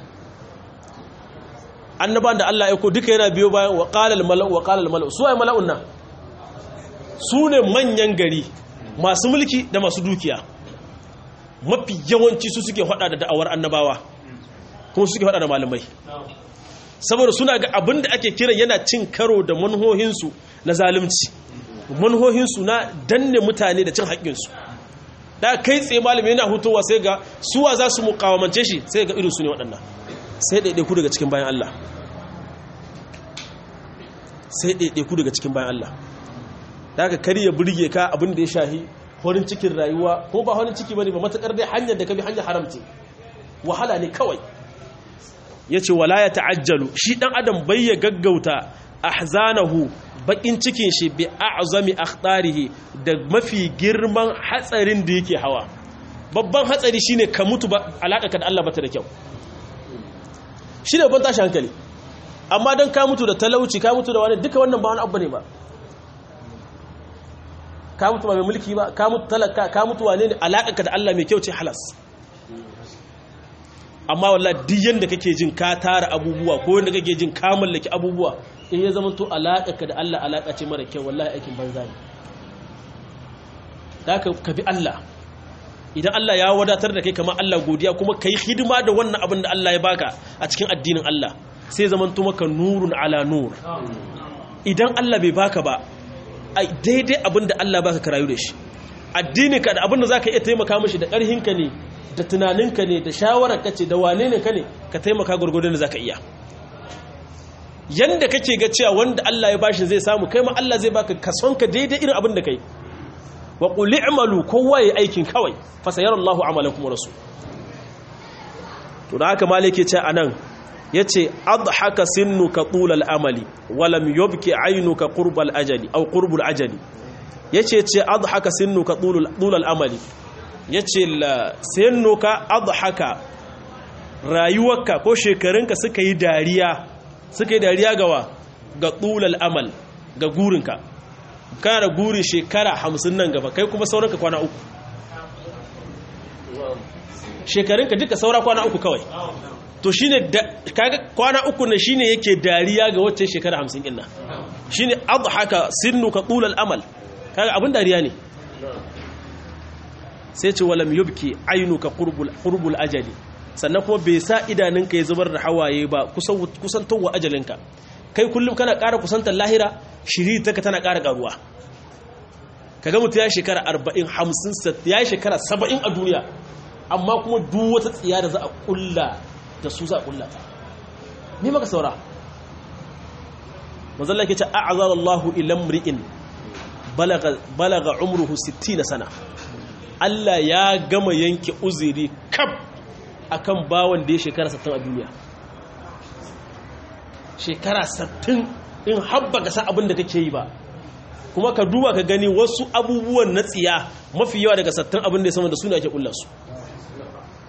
annaban da Allah ya ko duka yana biyo bayan wa qala al mala'u wa qala al mala'u su ay mala'un nan su ne manyan gari masu mulki da masu dukiya mafi yawanci su suke hada da da'awar annabawa kuma suke hada da malamai saboda suna ga abin da ake kira yana cin karo da manhohinsu na zalunci manhohinsu na danne mutane da cin haƙƙinsu da kai tsaye malami yana hutowa sai ga suwa za su mukawamance shi sai ga irinsu ne waɗannan sai ɗaiɗaiku daga cikin bayan Allah sai ɗaiɗaiku daga cikin bayan Allah da aka kariya burge ka abin da ya shahi horin cikin rayuwa ko ba horin ciki bane ba matakar dai hanyar da ka bi hanyar haramci wahala ne kawai yace wala ya ta'ajjalu shi dan adam bai ya gaggauta ahzanahu bakin cikin shi bi a'zami akhtarihi da mafi girman hatsarin da yake hawa babban hatsari shine ka mutu ba alaka ka da Allah bata da kyau shine babban tashi hankali amma dan ka mutu da talauci ka mutu da wani duka wannan ba wani abu ne ba ka mutu ba mai mulki ba ka mutu talaka ka mutu wane ne alaƙarka da Allah mai kyau ce halas amma wallahi duk yanda kake jin ka tara abubuwa ko yanda kake jin ka mallaki abubuwa in ya zama to alaƙarka da Allah alaƙa ce mara kyau wallahi aikin banza ne da ka bi Allah idan Allah ya wadatar da kai kamar Allah godiya kuma kai hidima da wannan abin da Allah ya baka a cikin addinin Allah sai zaman to maka nurun ala nur idan Allah bai baka ba daidai abin da Allah baka ka rayu da shi addininka da abin da zaka iya taimaka mishi da ƙarhinka ne da tunaninka ne da shawararka ce da wane ne ka ne ka taimaka gurgurdun da zaka iya yanda kake ga cewa wanda Allah ya bashi zai samu kai ma Allah zai baka kasonka daidai irin abin da kai wa qul i'malu kowa yayi aikin kawai fa sayarallahu amalakum wa rasul to da haka malike ce anan yace adhaka sinnuka tulal amali walam yubki aynuka qurbal ajali aw qurbul ajali yace ce adhaka sinnuka tulul tulal amali yace sinnuka adhaka rayuwarka ko shekarunka suka yi dariya suka yi dariya gawa ga tulal amal ga gurinka kana da gurin shekara hamsin nan gaba kai kuma sauranka kwana uku shekarunka duka saura kwana uku kawai to shine kaga kwana uku ne shine yake dariya ga wacce shekara hamsin din nan shine adhaka sinnuka tulal amal kaga abin dariya ne sai ce walam yubki aynuka qurbul qurbul ajali sannan kuma bai sa idanunka ya zubar da hawaye ba kusan kusantowa ajalinka kai kullum kana ƙara kusantar lahira shiri taka tana ƙara ƙaruwa kaga mutum ya shekara arba'in hamsin ya shekara saba'in a duniya amma kuma duk wata tsiya da za a kulla da su za a kulla ta ni maka saura mazalla ke ce a'azara Allahu ila mri'in balaga balaga umruhu sittina sana Allah ya gama yanke uzuri kaf akan bawon da ya shekara sittin a duniya shekara sittin in habba ka san abin da kake yi ba kuma ka duba ka gani wasu abubuwan na tsiya mafi yawa daga sittin abin da ya sama da suna ake kullansu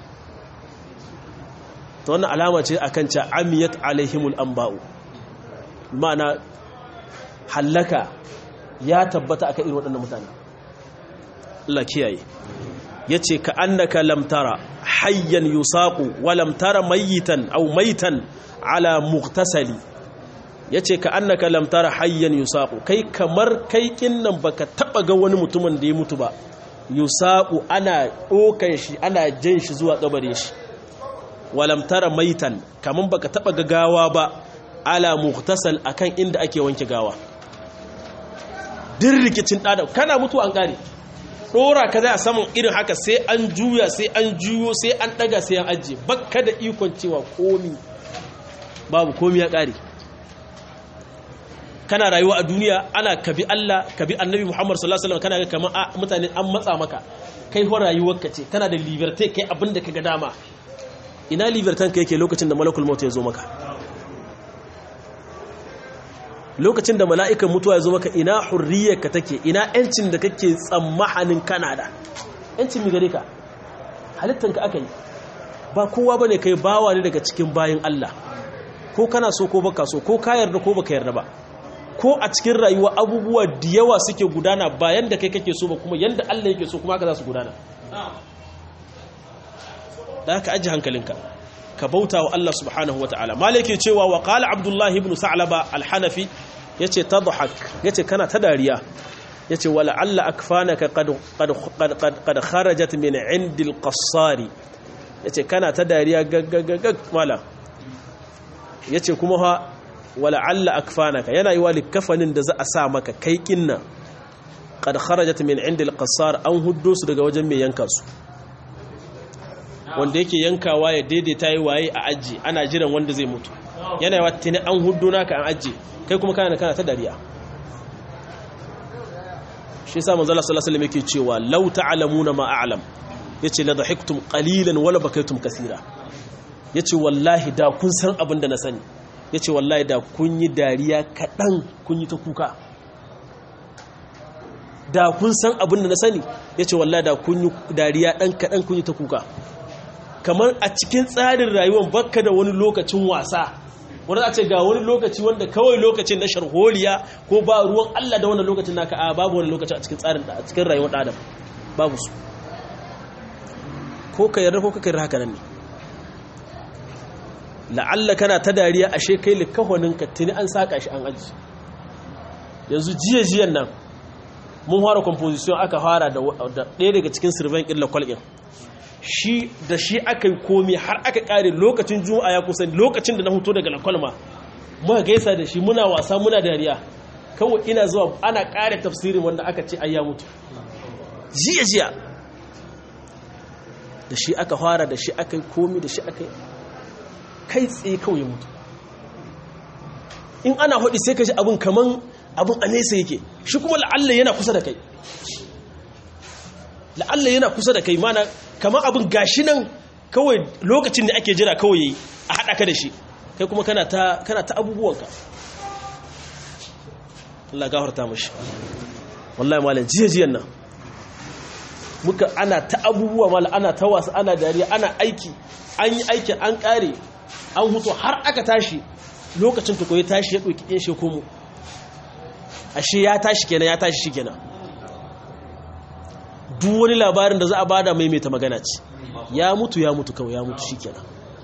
to wannan alama ce akan ca amiyat alaihimul anba'u ma'ana halaka ya tabbata akan irin waɗannan mutane Allah kiyaye yace ka annaka lam tara hayyan yusaqu wa lam tara mayitan aw maitan ala mughtasali yace ka annaka lam tara hayyan yusaqu kai kamar kai kinnan baka taba ga wani mutumin da ya mutu ba yusaqu ana dokan shi ana jin shi zuwa kabarin shi wa lam tara maitan kaman baka taba ga gawa ba ala mughtasal akan inda ake wanke gawa din rikicin dada kana mutu an kare dora ka zai a saman irin haka sai an juya sai an juyo sai an daga sai an ajiye bakka da ikon cewa komi babu komi ya kare kana rayuwa a duniya ana kabi Allah kabi annabi Muhammad sallallahu alaihi wasallam kana ga kamar mutane an matsa maka kai ho rayuwarka ce kana da liberty kai abinda kaga dama ina liberty ka yake lokacin da malakul maut ya zo maka lokacin da mala'ikan mutuwa ya zo maka ina hurriyarka take ina yancin da kake tsammanin kana da yancin mi gare ka halittanka aka yi ba kowa bane kai bawa ne daga cikin bayin Allah ko kana so ko baka so ko ka yarda ko baka yarda ba ko a cikin rayuwa abubuwa da yawa suke gudana ba yanda kai kake so ba kuma yanda Allah yake so kuma haka za su gudana da haka aji hankalinka ka bauta wa Allah subhanahu wataala malike cewa wa qala abdullah ibn sa'laba al-hanafi yace tadhak yace kana ta dariya yace wala alla akfanaka qad qad qad qad kharajat min 'indi al-qassari yace kana ta dariya gaggagag mala yace kuma ha wala alla akfanaka yana yi wali kafanin da za a sa maka kai kinna qad kharajat min 'indi al-qassar an huddo su daga wajen mai yanka su wanda yake yankawa ya daidaita yi waye a aji ana jiran wanda zai mutu yana yawa tuni an hudu naka an aji kai kuma kana kana ta dariya shi yasa manzo Allah sallallahu alaihi wasallam yake cewa law ta'lamuna ma a'lam yace la dhahiktum qalilan wala bakaytum kaseera yace wallahi da kun san abin da na sani yace wallahi da kun yi dariya kadan kun yi ta kuka da kun san abin da na sani yace wallahi da kun yi dariya dan kadan kun yi ta kuka kamar a cikin tsarin rayuwar bakka da wani lokacin wasa wanda a ce ga wani lokaci wanda kawai lokacin na sharholiya ko ba ruwan Allah da wannan lokacin naka a babu wani lokaci a cikin tsarin a cikin rayuwar adam babu su ko ka yarda ko ka yarda haka nan ne la'alla kana ta dariya ashe kai likahonin ka tuni an saka shi an aji yanzu jiya jiyan nan mun fara composition aka fara da ɗaya daga cikin sirvan illa kwalƙin shi da shi aka yi komi har aka kare lokacin juma'a ya kusa lokacin da na huto daga lakwalma muka gaisa da shi muna wasa muna dariya kawai ina zuwa ana kare tafsirin wanda aka ce ai ya mutu jiya jiya da shi aka fara da shi aka yi komi da shi aka yi kai tsaye kawai ya mutu in ana haɗi sai ka ji abin kaman abin a nesa yake shi kuma la'alla yana kusa da kai la'alla yana kusa da kai mana kamar abin gashi nan kawai lokacin da ake jira kawai yayi a hada ka da shi kai kuma kana ta kana ta abubuwanka Allah gafarta mishi wallahi malam jiyajiyan nan muka ana ta abubuwa malam ana ta wasa ana dariya ana aiki an yi aiki an kare an huto har aka tashi lokacin ta koyi tashi ya doki kin shi komo ashe ya tashi kenan ya tashi shi kenan duk wani labarin da za a bada maimaita magana ce ya mutu ya mutu kawai ya mutu shi kenan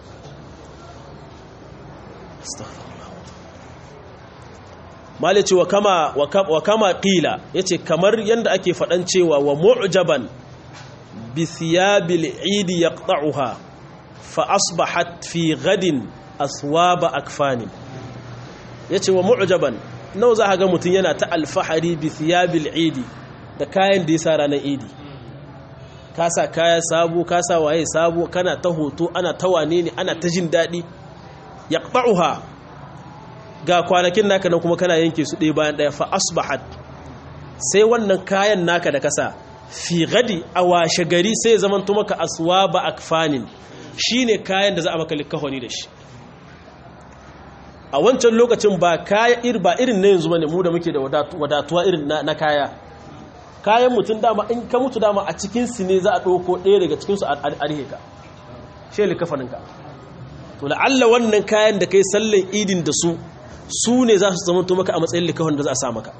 malice wa kama wa kama qila yace kamar yanda ake fadan cewa wa mu'jaban bi thiyabil eid yaqta'uha fa asbahat fi ghadin aswaba akfanin yace wa mu'jaban nawa za ka ga mutun yana ta alfahari bi thiyabil eid da kayan da yasa ranar idi kasa kaya sabo kasa waye sabo kana ta hoto ana ta wane ne ana ta jin dadi yaqta'uha ga kwanakin naka nan kuma kana yanke su ɗaya bayan ɗaya fa asbahat sai wannan kayan naka da kasa fi gadi a washe gari sai zaman to maka aswaba akfanin shine kayan da za a maka likafani da shi a wancan lokacin ba kaya ir ba irin na yanzu bane mu da muke da wadatuwa irin na kaya kayan mutum dama in ka mutu dama a cikin su ne za a ɗauko ɗaya daga cikin su a rihe ka shi likafanin ka to to la'alla wannan kayan da kai sallan idin da su su ne za su zama to maka a matsayin likafin da za a sa maka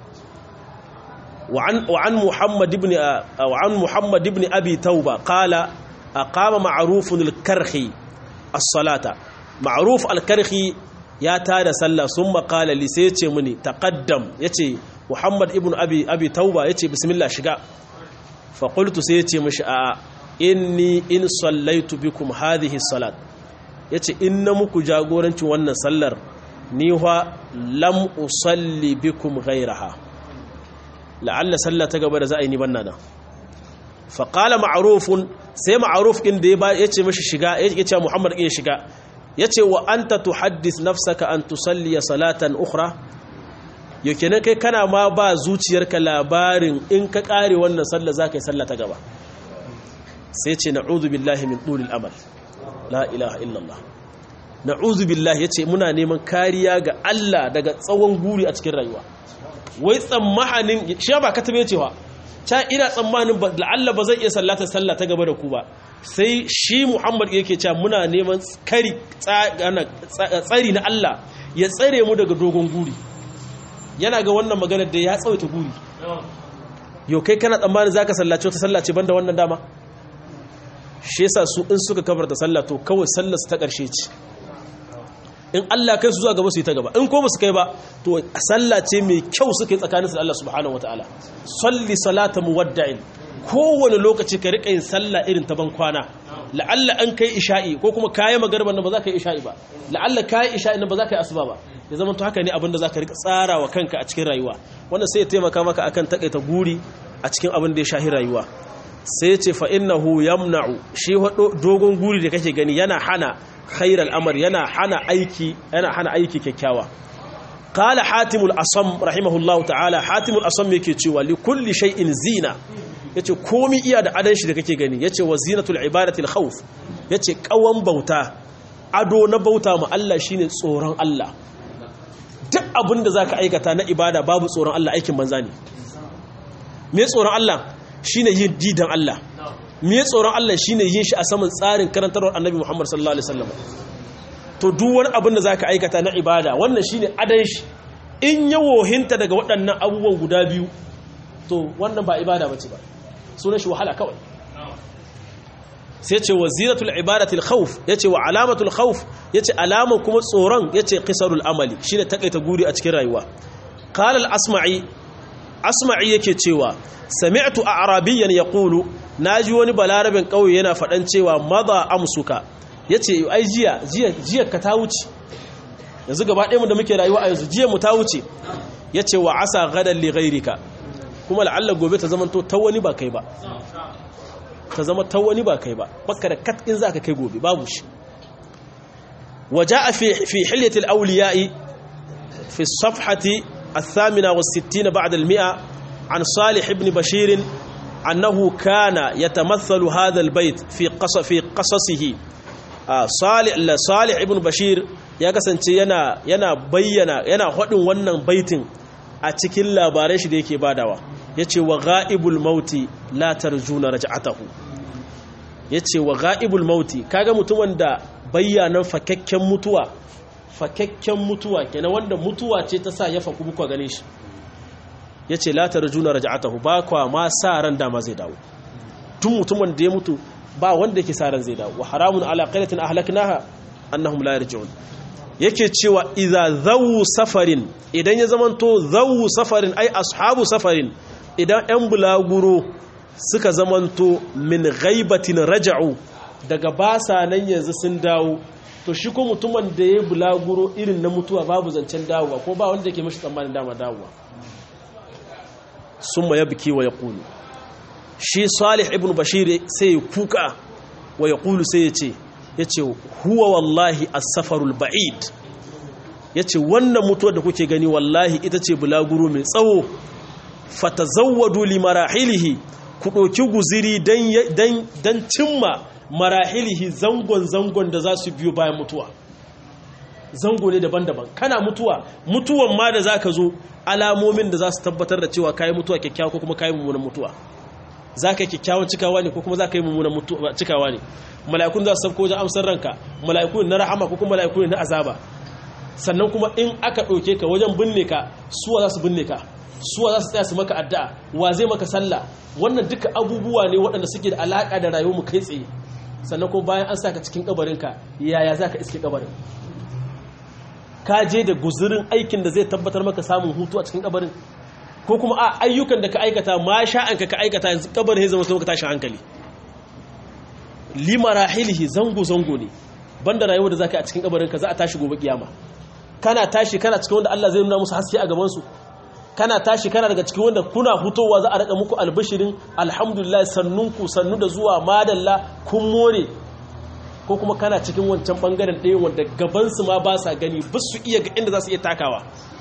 وعن وعن محمد ابن وعن محمد ابن ابي توبه قال اقام معروف الكرخي الصلاه معروف الكرخي يا تاد صلى ثم قال لي سيتي مني تقدم يتي محمد ابن ابي ابي توبه يتي بسم الله شغا فقلت سيتي مش اني ان صليت بكم هذه الصلاه yace inna muku jagorancin wannan sallar ni fa lam usalli bikum ghayraha la'alla sallah ta gaba da za a yi ni banna da fa qala ma'rufun sai ma'ruf din da ya ce mishi shiga ya ce Muhammad din shiga yace wa anta tuhaddith nafsaka an tusalli salatan ukhra yake ne kai kana ma ba zuciyarka labarin in ka kare wannan sallah zaka yi sallah ta gaba sai ce na'udhu billahi min tulil amal la ilaha illallah na'udhu billahi yace muna neman kariya ga Allah daga tsawon guri a cikin rayuwa wai tsammanin shi ba ka tabe cewa ta ina tsammanin la'alla ba zai iya sallata sallah ta gaba da ku ba sai shi Muhammad yake cewa muna neman kari tsari na Allah ya tsare mu daga dogon guri yana ga wannan maganar da ya tsawaita guri yau kai kana tsammanin zaka sallace wata sallace banda wannan dama shi yasa su in suka kabarta sallah to kawai sallar su ta karshe ce in Allah kai su zuwa gaba su yi ta gaba in ko ba su kai ba to sallah ce mai kyau suka yi tsakaninsu da Allah subhanahu wataala salli salata muwadda'in kowane lokaci ka rika yin sallah irin ta ban kwana la'alla an kai isha'i ko kuma kayi magarban nan ba za ka yi isha'i ba la'alla kayi isha'i nan ba za ka yi asuba ba ya zama to haka ne abin da za ka rika tsara wa kanka a cikin rayuwa wannan sai ya taimaka maka akan takaita guri a cikin abin da ya shahi rayuwa sai ya ce fa innahu yamna'u shi dogon guri da kake gani yana hana khairal amr yana hana aiki yana hana aiki kyakkyawa qala hatimul asam rahimahullahu ta'ala hatimul asam yake cewa li kulli shay'in zina yace komai iya da adan shi da kake gani yace wa zinatul ibadati al khawf yace kawan bauta ado na bauta mu Allah shine tsoron Allah duk abinda zaka aikata na ibada babu tsoron Allah aikin banza ne me tsoron Allah shine yin didan Allah me tsoron Allah shine yin shi a saman tsarin karantarwar Annabi Muhammad sallallahu alaihi wasallam to duk wani abin da zaka aikata na ibada wannan shine adan shi in ya wohinta daga waɗannan abubuwan guda biyu to wannan ba ibada bace ba sunan shi wahala kawai sai ce waziratul ibadatil khawf yace wa alamatul khawf yace alaman kuma tsoron yace qisarul amali shine takaita guri a cikin rayuwa qala al asma'i asma'i yake cewa sami'tu a'rabiyyan yaqulu naji wani balarabin kauye yana fadan cewa madha amsuka yace ai jiya jiya jiya ka ta wuce yanzu gaba ɗaya mu da muke rayuwa a yanzu jiya mu ta wuce yace wa asa gadan li ghayrika kuma la'alla gobe ta zama to ta wani ba kai ba ta zama ta wani ba kai ba baka da kat in zaka kai gobe babu shi waja'a fi fi hilyati al-awliya'i fi as-safhati الثامنة والستين بعد المئة عن صالح بن بشير أنه كان يتمثل هذا البيت في قص في قصصه صالح صالح بن بشير ya kasance yana yana bayyana yana hadin wannan baitin a cikin labaran shi da yake badawa yace wa ghaibul mauti la tarjuna raj'atahu yace wa ghaibul mauti kaga mutumin da bayyanan fakakken mutuwa fakakken mutuwa kenan wanda mutuwa ce ta sa ya faku muku gane shi yace la tarjuna raj'atahu ba kwa ma sa ran da ma zai dawo tun mutumin da ya mutu ba wanda yake sa ran zai dawo wa haramun ala qalatin ahlaknaha annahum la yarji'un yake cewa idza zawu safarin idan ya zamanto zawu safarin ai ashabu safarin idan ɗan bulaguro suka zamanto min ghaibatin raja'u daga basa nan yanzu sun dawo to shi ko mutumin da ya bulaguro irin na mutuwa babu zancen dawowa ko ba wanda yake mishi tsammanin dama dawowa summa yabki wa yaqulu shi salih ibn bashir sai ya kuka wa yaqulu sai ya ce yace huwa wallahi as-safarul ba'id yace wannan mutuwar da kuke gani wallahi ita ce bulaguro mai tsawo fatazawwadu li marahilihi ku doki guziri dan dan dan cimma marahilihi zangon zangon da za su biyo bayan mutuwa zango ne daban-daban kana mutuwa mutuwan ma da zaka zo alamomin da za su tabbatar da cewa kai mutuwa kyakkyawa ko kuma kai mummunan mutuwa za ka yi kyakkyawan cikawa ne ko kuma za ka yi mummunan cikawa ne, mala'ikun za su sabko wajen amsar ranka, mala'ikun na rahama ko kuma mala'ikun na azaba. Sannan kuma in aka ɗauke ka wajen binne ka, suwa za su binne ka, suwa za su tsaya su maka addu'a, wa zai maka sallah. Wannan duka abubuwa ne waɗanda suke da alaƙa da rayuwar mu kai tsaye. Sannan kuma bayan an saka cikin kabarinka, yaya za ka iske kabarin? Ka je da guzurin aikin da zai tabbatar maka samun hutu a cikin kabarin, ko kuma a ayyukan da ka aikata ma sha'anka ka aikata yanzu kabarin ya zama sai ka tashi hankali. Limarahilihi zango zango ne, banda rayuwar da zaka yi a cikin kabarinka za a tashi gobe kiyama. Kana tashi kana cikin wanda Allah zai nuna musu haske a gaban su, kana tashi kana daga cikin wanda kuna hutowa za a raka muku albishirin alhamdulillah sannunku sannu da zuwa madalla kun more, ko kuma kana cikin wancan bangaren ɗaya wanda gabansu ma ba sa gani ba su iya ga inda za su iya takawa.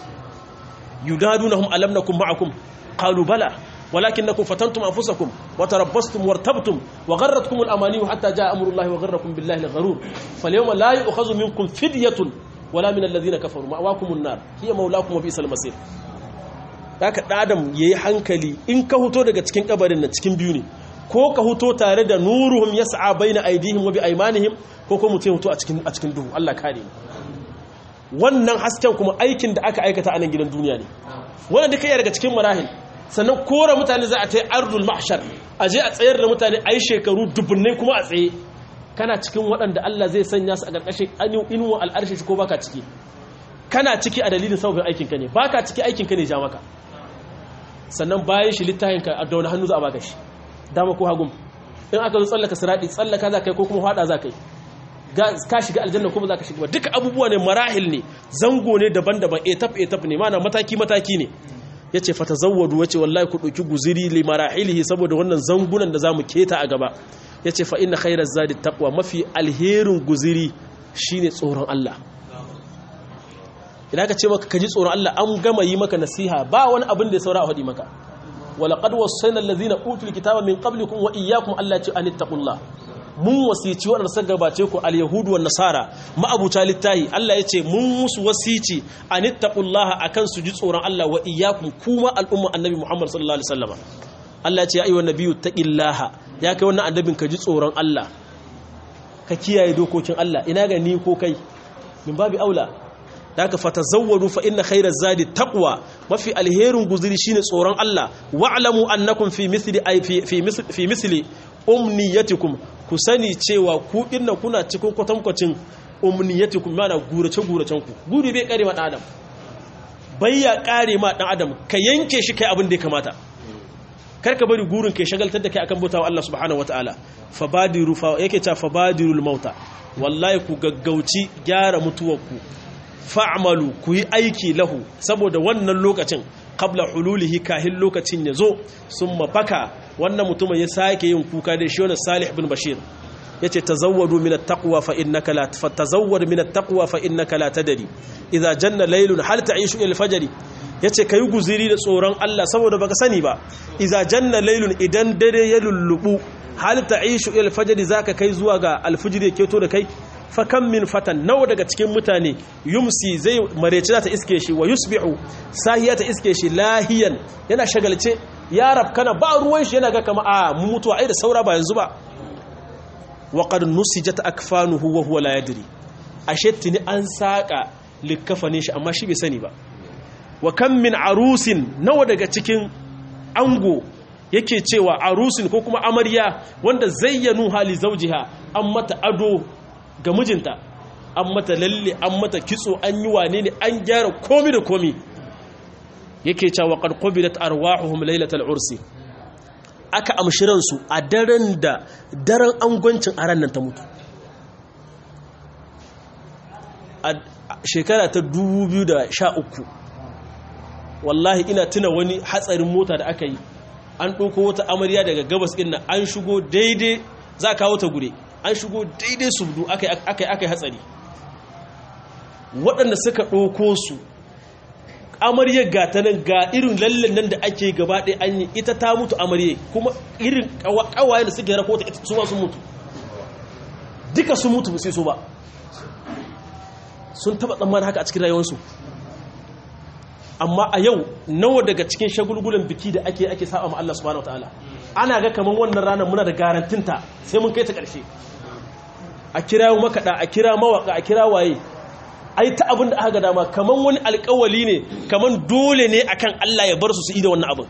yunadunahum alam nakum ma'akum qalu bala walakinnakum fatantum anfusakum wa tarabbastum wartabtum wa gharratkum al-amani hatta jaa amrullahi wa gharrakum billahi al-gharur falyawma la yu'khadhu minkum fidyatun wala min alladhina kafaru ma'wakum an-nar hiya mawlakum wa bi'sal masir. haka ɗadam yayi hankali in ka huto daga cikin kabarin nan cikin biyu ne, ko ka huto tare da nuruhum yas'a baina aydihim wa bi aymanihim, ko ko mutum huto a cikin a cikin duhu. Allah kare ni. Wannan hasken kuma aikin da aka aikata a nan gidan duniya ne, wannan duka yana daga cikin marahil. Sannan kora mutane za a ta yi ardul mahshar, a je a tsayar da mutane a yi shekaru dubunnai kuma a tsaye. Kana cikin waɗanda Allah zai sanya su a ƙarƙashin inuwa al'arshi shi ko baka ciki? Kana ciki a dalilin sababin aikinka ne, baka ciki aikinka ne ja maka. Sannan bayan shi littafinka a dauna hannu za a baka shi, dama ko hagum. In aka zo tsallaka siradi, tsallaka za ka yi ko kuma hada za ka yi, ka shiga aljanna kuma za ka shiga. Duka abubuwa ne, marahil ne, zango ne daban-daban, etap etap ne, mana mataki-mataki ne. Ya ce fata zawwadu, wace wallahi ku ɗauki guziri li marahilihi saboda wannan zangunan da za mu keta a gaba. Ya ce fa inna khairar zadi taqwa, mafi alherin guziri shine tsoron Allah. Idan ka ce maka kaji tsoron Allah, an gama yi maka nasiha, ba wani abin da ya saura a faɗi maka. walaqad wassayna allazina utul kitaba min qablikum wa iyyakum allati anittaqullah. Mun wasici waɗanda suka gabace ku al-yahudu wan nasara ma'abuta littahi, Allah yace mun musu wasici anittaqullah akan su ji tsoron Allah, wa iyyakum kuma al'umma annabi Muhammad sallallahu alaihi wasallam. Allah yace ya ayyuhan nabiyyu taqillaha, ya kai wannan annabin ka ji tsoron Allah, ka kiyaye dokokin Allah. Ina ga ni ko kai, min babi aula. Da aka fatazawwadu fa inna khairaz zadi taqwa, mafi alherin guzuri shine tsoron Allah. Wa'lamu annakum fi mithli ay fi fi misli fi misli umniyatikum, ku sani cewa ku dinnan kuna cikin kwatankwacin umniyatikum, mana gurace guracen ku. Guri bai kare ma dan adam, bayya kare ma dan adam, ka yanke shi kai abin da ya kamata. Kar ka bari gurin kai shagaltar da kai akan bautawa Allah subhanahu wataala. Fabadiru fa yake ta fabadirul mauta, wallahi ku gaggauci gyara mutuwarku. Fa'amalu, ku yi aiki lahu saboda wannan lokacin, qabla hululihi, kahin lokacin ya zo. Sun mafaka wannan mutumin ya sake yin kuka da shi wani Salih bin Bashir ya ce tazawwadu min at-taqwa fa innaka la tazawwad min at-taqwa fa innaka la tadri idza janna laylun hal ta'ishu ila al-fajr. yace kai guziri da tsoron Allah saboda baka sani ba, idza janna laylun, idan dare ya lullubu, hal ta'ishu ila al-fajr, zaka kai zuwa ga al-fajr yake to da kai. Fakan min fatan, nawa daga cikin mutane yumsi zai mareci za ta iske shi, wa yusbihu sahiya ta iske shi lahiyan, yana shagalce, ya rafkana ba ruwan shi, yana ga kama a mu mutuwa ai da saura ba yanzu ba. wa qad nusijat akfanuhu wa huwa la yadri, ashe tuni an saka likkafanin shi amma shi bai sani ba. wa kam min arusin, nawa daga cikin ango yake cewa arusin ko kuma amarya wanda zayyanu hali zawjiha, an mata ado ga mijinta, an mata lalle, an mata kitso, an yi wane ne, an gyara komi da komi. Yake cewa qad qubilat arwahuhum laylatal ursi, aka amshiran su a daren da daren angwancin aran nan ta mutu. A shekara ta dubu biyu da sha uku, wallahi ina tuna wani hatsarin mota da aka yi, an ɗauko wata amarya daga gabas ɗin nan, an shigo daidai za a kawo ta gure, an shigo daidai subdu aka yi hatsari. Waɗanda suka ɗauko su, amaryar gata nan ga irin lallen nan da ake gaba ɗaya an yi, ita ta mutu amarye, kuma irin ƙawayen da suke rako ta su ma sun mutu, duka sun mutu sai so ba. Sun taɓa tsammanin haka a cikin rayuwarsu. Amma a yau nawa daga cikin shagulgulan biki da ake ake saba ma Allah subhanahu wataala, ana ga kaman wannan ranar muna da garantinta sai mun kai ta ƙarshe a kira makaɗa a kira mawaƙa a kira waye ai ta abin da aka ga dama kaman wani alƙawali ne kaman dole ne akan Allah ya bar su su yi da wannan abin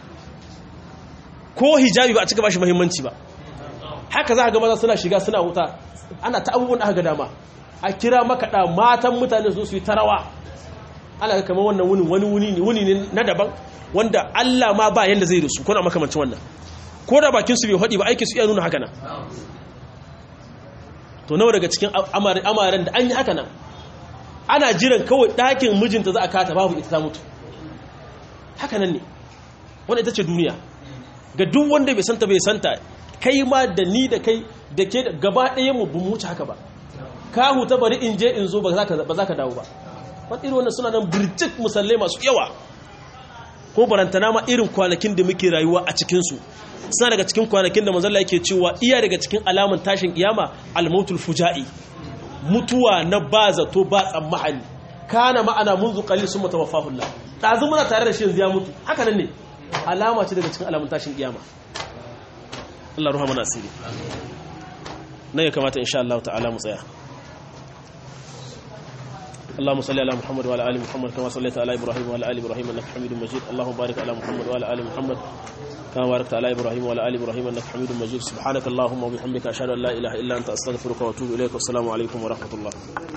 ko hijabi ba a cika bashi muhimmanci ba haka za ka ga maza suna shiga suna wuta ana ta abubuwan da aka ga dama a kira makaɗa matan mutane su su yi tarawa ana ga kaman wannan wuni wani wuni ne wuni ne na daban wanda Allah ma ba yanda zai da su ko na makamancin wannan ko da bakin su bai hadi ba aikin su iya nuna haka nan to nawa daga cikin amaren da an yi haka nan ana jiran kawai ɗakin mijinta za a kata babu ita ta mutu haka nan ne wanda ita ce duniya ga duk wanda bai santa bai santa kai ma da ni da kai da ke gaba ɗaya mu bu wuce haka ba ka huta bari in je in zo ba za ka dawo ba wani irin wannan suna nan birjik musallai masu yawa ko barantana ma irin kwanakin da muke rayuwa a cikinsu suna daga cikin kwanakin da manzalla yake cewa iya daga cikin alamun tashin kiyama almautul fuja'i mutuwa na ba zato ba tsammani kana ma'ana munzu qalil summa tawaffahu Allah dazu muna tare da shi yanzu ya mutu haka nan ne alama ce daga cikin alamun tashin kiyama Allah ruha mana asiri nan ya kamata insha Allah ta'ala mu tsaya اللهم صل على محمد وعلى ال محمد كما صليت على ابراهيم وعلى ال ابراهيم انك حميد مجيد اللهم بارك على محمد وعلى ال محمد كما باركت على ابراهيم وعلى ال ابراهيم انك حميد مجيد سبحانك اللهم وبحمدك اشهد ان لا اله الا انت استغفرك واتوب اليك والسلام عليكم ورحمه الله